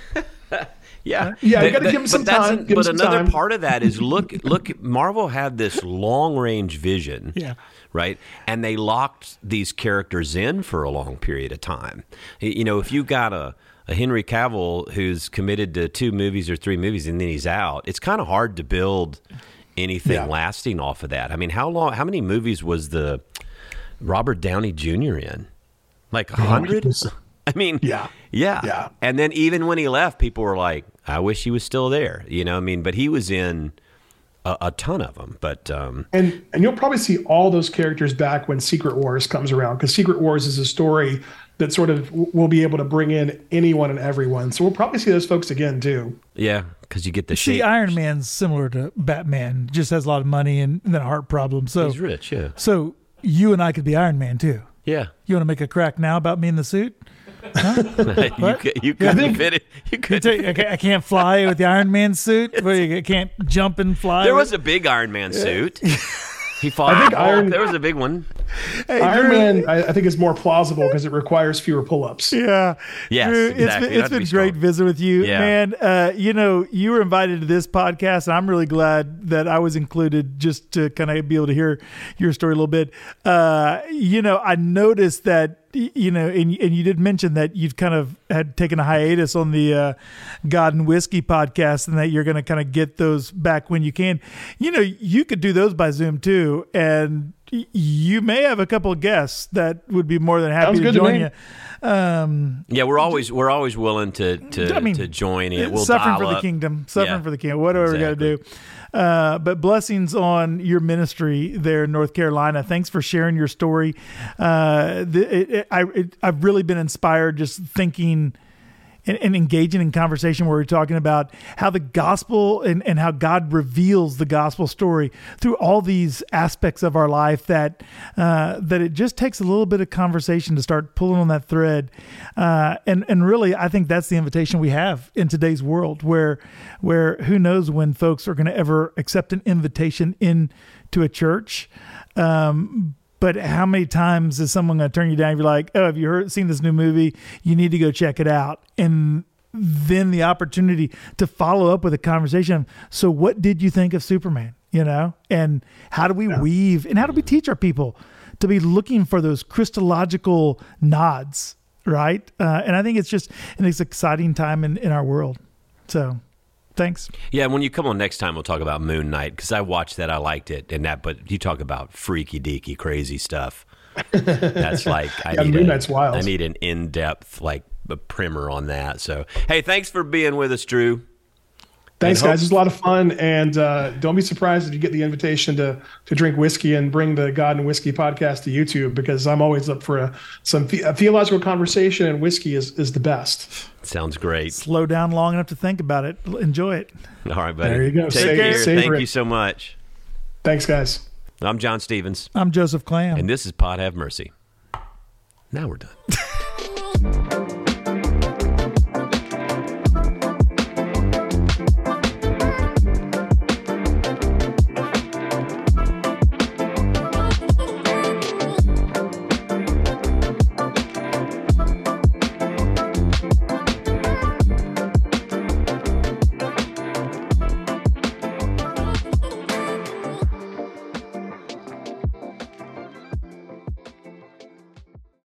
Yeah, yeah, you got to give him some time. But another part of that is look, look. Marvel had this long range vision, yeah, right, and they locked these characters in for a long period of time. You know, if you got a, a Henry Cavill who's committed to two movies or three movies and then he's out, it's kind of hard to build anything yeah. lasting off of that. I mean, how long? How many movies was the Robert Downey Junior in? Like a hundred? I mean, yeah. yeah, yeah. And then even when he left, people were like, "I wish he was still there." You know, I mean, but he was in a, a ton of them. But um, and and you'll probably see all those characters back when Secret Wars comes around, because Secret Wars is a story that sort of will be able to bring in anyone and everyone. So we'll probably see those folks again too. Yeah, because you get the see, shape. Iron Man's similar to Batman, just has a lot of money and, and then a heart problem. So he's rich. Yeah. So you and I could be Iron Man too. Yeah. You want to make a crack now about me in the suit? Huh? you could, you couldn't fit it. You could. I can't fly with the Iron Man suit. But you can't jump and fly. There with... was a big Iron Man suit. He fought. I think Iron. There was a big one. Hey, Iron Drew, Man, I, I think, is more plausible because it requires fewer pull-ups. Yeah. Yes. Drew, exactly. It's been, it's been be great strong. visiting with you, yeah. man. Uh, you know, you were invited to this podcast, and I'm really glad that I was included just to kind of be able to hear your story a little bit. Uh, you know, I noticed that. You know, and and you did mention that you've kind of had taken a hiatus on the uh, God and Whiskey podcast, and that you're going to kind of get those back when you can. You know, you could do those by Zoom too, and you may have a couple of guests that would be more than happy Sounds to good join to you. Um, yeah, we're always we're always willing to to, I mean, to join it. We'll suffering dial for the up. kingdom, suffering Yeah, for the kingdom, whatever exactly. we got to do. Uh, but blessings on your ministry there in North Carolina. Thanks for sharing your story. Uh, the, it, it, I, it, I've really been inspired just thinking, and, and engaging in conversation where we're talking about how the gospel and, and how God reveals the gospel story through all these aspects of our life that uh, that it just takes a little bit of conversation to start pulling on that thread. Uh, and and really, I think that's the invitation we have in today's world, where where who knows when folks are going to ever accept an invitation into a church. Um, But how many times is someone going to turn you down and be like, oh, have you heard, seen this new movie? You need to go check it out. And then the opportunity to follow up with a conversation. So what did you think of Superman? You know, and how do we yeah. weave and how do we teach our people to be looking for those Christological nods, right? Uh, and I think it's just an exciting time in, in our world. So thanks. Yeah, when you come on next time, we'll talk about Moon Knight, because I watched that, I liked it, and that. But you talk about freaky deaky, crazy stuff. That's like I yeah, need Moon a, Knight's wild. I need an in depth like a primer on that. So hey, thanks for being with us, Drew. Thanks, and guys. Hope- It's a lot of fun, and uh, don't be surprised if you get the invitation to to drink whiskey and bring the God and Whiskey podcast to YouTube, because I'm always up for a, some the, a theological conversation, and whiskey is is the best. Sounds great. Slow down long enough to think about it. Enjoy it. All right, buddy. There you go. Take Save, care. savor Thank it. you so much. Thanks, guys. I'm John Stevens, I'm Joseph Clam. and this is Pod Have Mercy. Now we're done.